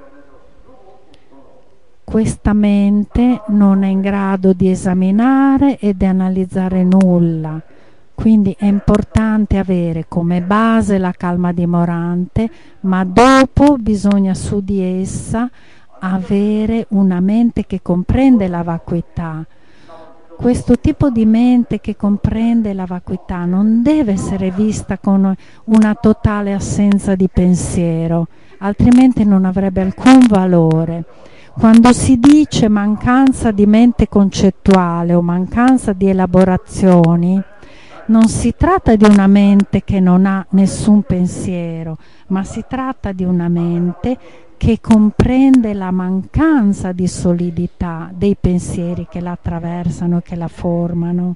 Questa mente non è in grado di esaminare e di analizzare nulla, quindi è importante avere come base la calma dimorante, ma dopo bisogna su di essa avere una mente che comprende la vacuità. Questo tipo di mente che comprende la vacuità non deve essere vista con una totale assenza di pensiero, altrimenti non avrebbe alcun valore. Quando si dice mancanza di mente concettuale o mancanza di elaborazioni, non si tratta di una mente che non ha nessun pensiero, ma si tratta di una mente che comprende la mancanza di solidità dei pensieri che la attraversano e che la formano.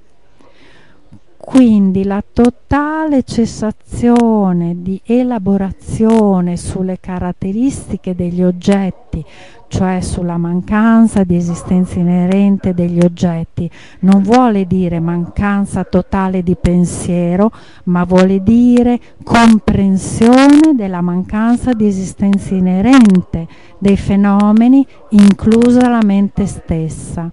Quindi la totale cessazione di elaborazione sulle caratteristiche degli oggetti, cioè sulla mancanza di esistenza inerente degli oggetti, non vuole dire mancanza totale di pensiero, ma vuole dire comprensione della mancanza di esistenza inerente dei fenomeni, inclusa la mente stessa.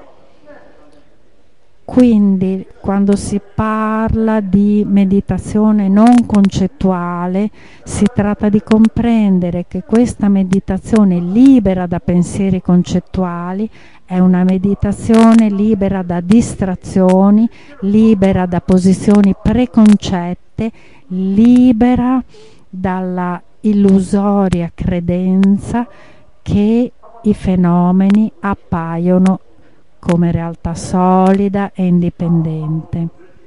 Quindi quando si parla di meditazione non concettuale si tratta di comprendere che questa meditazione libera da pensieri concettuali è una meditazione libera da distrazioni, libera da posizioni preconcette, libera dalla illusoria credenza che i fenomeni appaiono come realtà solida e indipendente.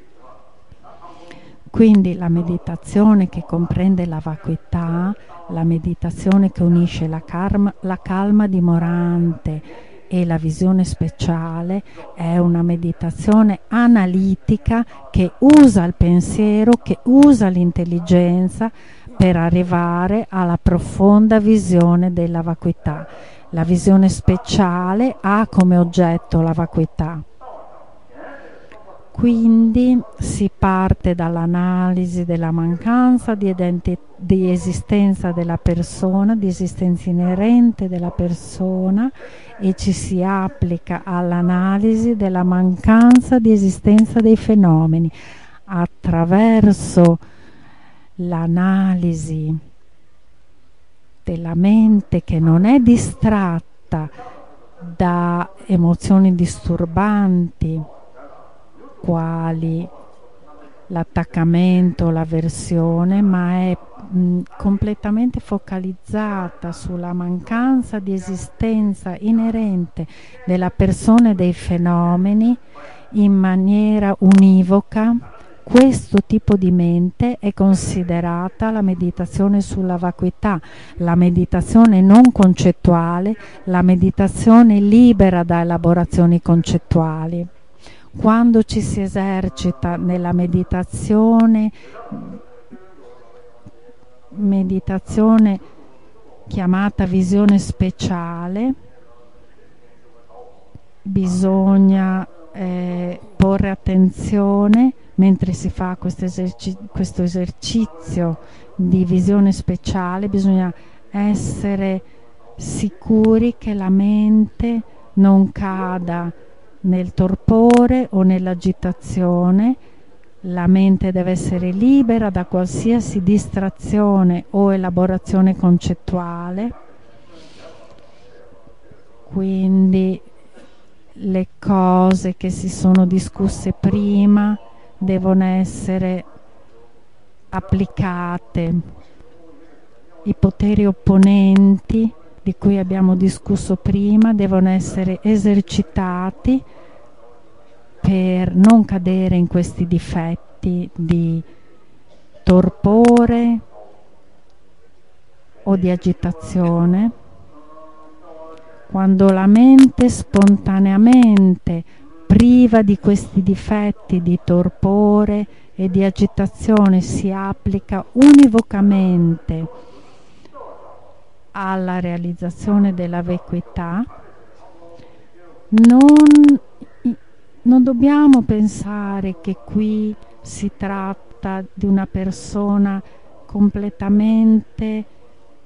Quindi la meditazione che comprende la vacuità, la meditazione che unisce la calma dimorante e la visione speciale è una meditazione analitica che usa il pensiero, che usa l'intelligenza per arrivare alla profonda visione della vacuità. La visione speciale ha come oggetto la vacuità. Quindi si parte dall'analisi della mancanza di esistenza della persona, di esistenza inerente della persona, e ci si applica all'analisi della mancanza di esistenza dei fenomeni attraverso l'analisi della mente che non è distratta da emozioni disturbanti quali l'attaccamento, l'avversione, ma è completamente focalizzata sulla mancanza di esistenza inerente della persona e dei fenomeni in maniera univoca. Questo tipo di mente è considerata la meditazione sulla vacuità, la meditazione non concettuale, la meditazione libera da elaborazioni concettuali. Quando ci si esercita nella meditazione chiamata visione speciale, bisogna porre attenzione mentre si fa questo esercizio di visione speciale, bisogna essere sicuri che la mente non cada nel torpore o nell'agitazione. La mente deve essere libera da qualsiasi distrazione o elaborazione concettuale. Quindi le cose che si sono discusse prima devono essere applicate. I poteri opponenti di cui abbiamo discusso prima devono essere esercitati per non cadere in questi difetti di torpore o di agitazione. Quando la mente spontaneamente, priva di questi difetti di torpore e di agitazione, si applica univocamente alla realizzazione della vacuità, non dobbiamo pensare che qui si tratta di una persona completamente.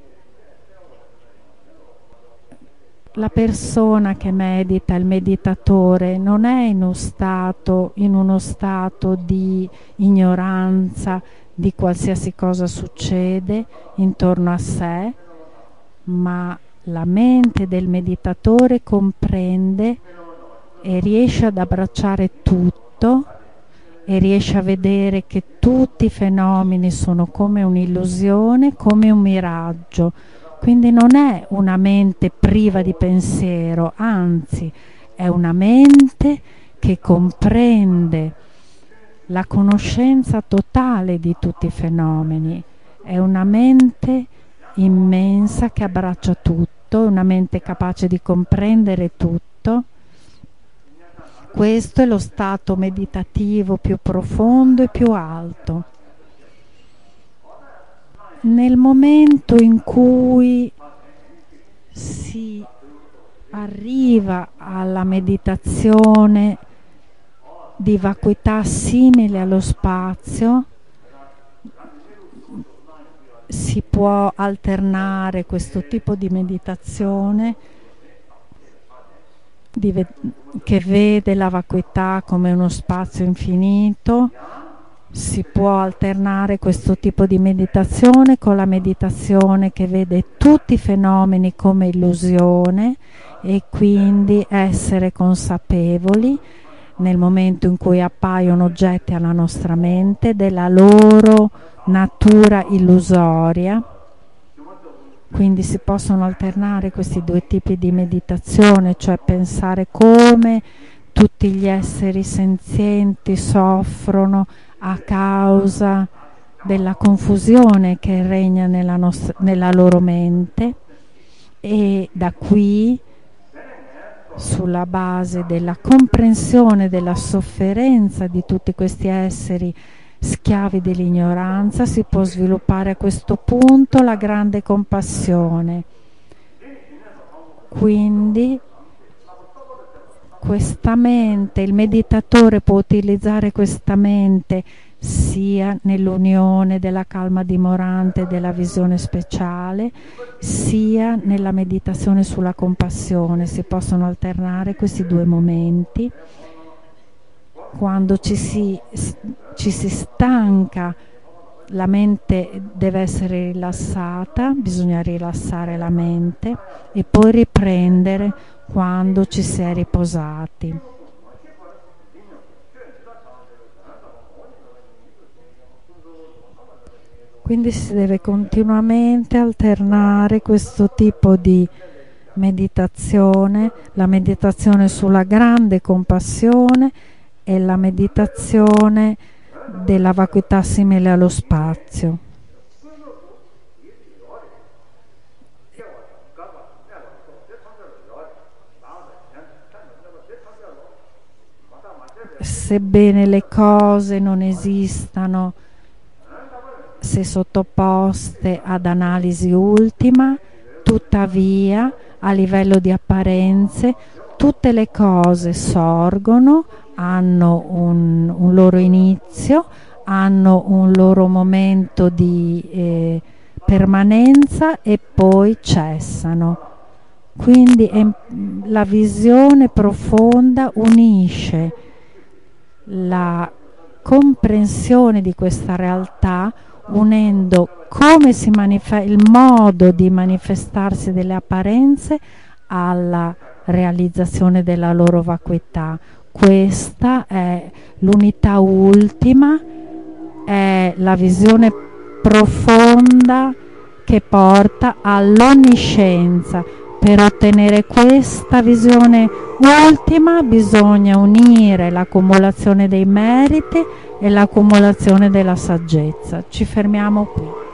La persona che medita, il meditatore, non è in uno stato di ignoranza di qualsiasi cosa succede intorno a sé, ma la mente del meditatore comprende e riesce ad abbracciare tutto e riesce a vedere che tutti i fenomeni sono come un'illusione, come un miraggio. Quindi non è una mente priva di pensiero, anzi è una mente che comprende la conoscenza totale di tutti i fenomeni. È una mente immensa che abbraccia tutto, una mente capace di comprendere tutto. Questo è lo stato meditativo più profondo e più alto. Nel momento in cui si arriva alla meditazione di vacuità simile allo spazio, si può alternare questo tipo di meditazione che vede la vacuità come uno spazio infinito. Si può alternare questo tipo di meditazione con la meditazione che vede tutti i fenomeni come illusione e quindi essere consapevoli nel momento in cui appaiono oggetti alla nostra mente della loro natura illusoria. Quindi si possono alternare questi due tipi di meditazione, cioè pensare come tutti gli esseri senzienti soffrono a causa della confusione che regna nella loro mente, e da qui, sulla base della comprensione della sofferenza di tutti questi esseri schiavi dell'ignoranza, si può sviluppare a questo punto la grande compassione. Quindi questa mente, il meditatore può utilizzare questa mente sia nell'unione della calma dimorante e della visione speciale, sia nella meditazione sulla compassione. Si possono alternare questi due momenti. Quando ci si stanca, la mente deve essere rilassata, bisogna rilassare la mente e poi riprendere quando ci si è riposati. Quindi si deve continuamente alternare questo tipo di meditazione, la meditazione sulla grande compassione e la meditazione della vacuità simile allo spazio. Sebbene le cose non esistano se sottoposte ad analisi ultima, tuttavia a livello di apparenze tutte le cose sorgono, hanno un loro inizio, hanno un loro momento di permanenza e poi cessano. Quindi la visione profonda unisce la comprensione di questa realtà, unendo come si il modo di manifestarsi delle apparenze alla realizzazione della loro vacuità. Questa è l'unità ultima, è la visione profonda che porta all'onniscienza. Per ottenere questa visione ultima bisogna unire l'accumulazione dei meriti e l'accumulazione della saggezza. Ci fermiamo qui.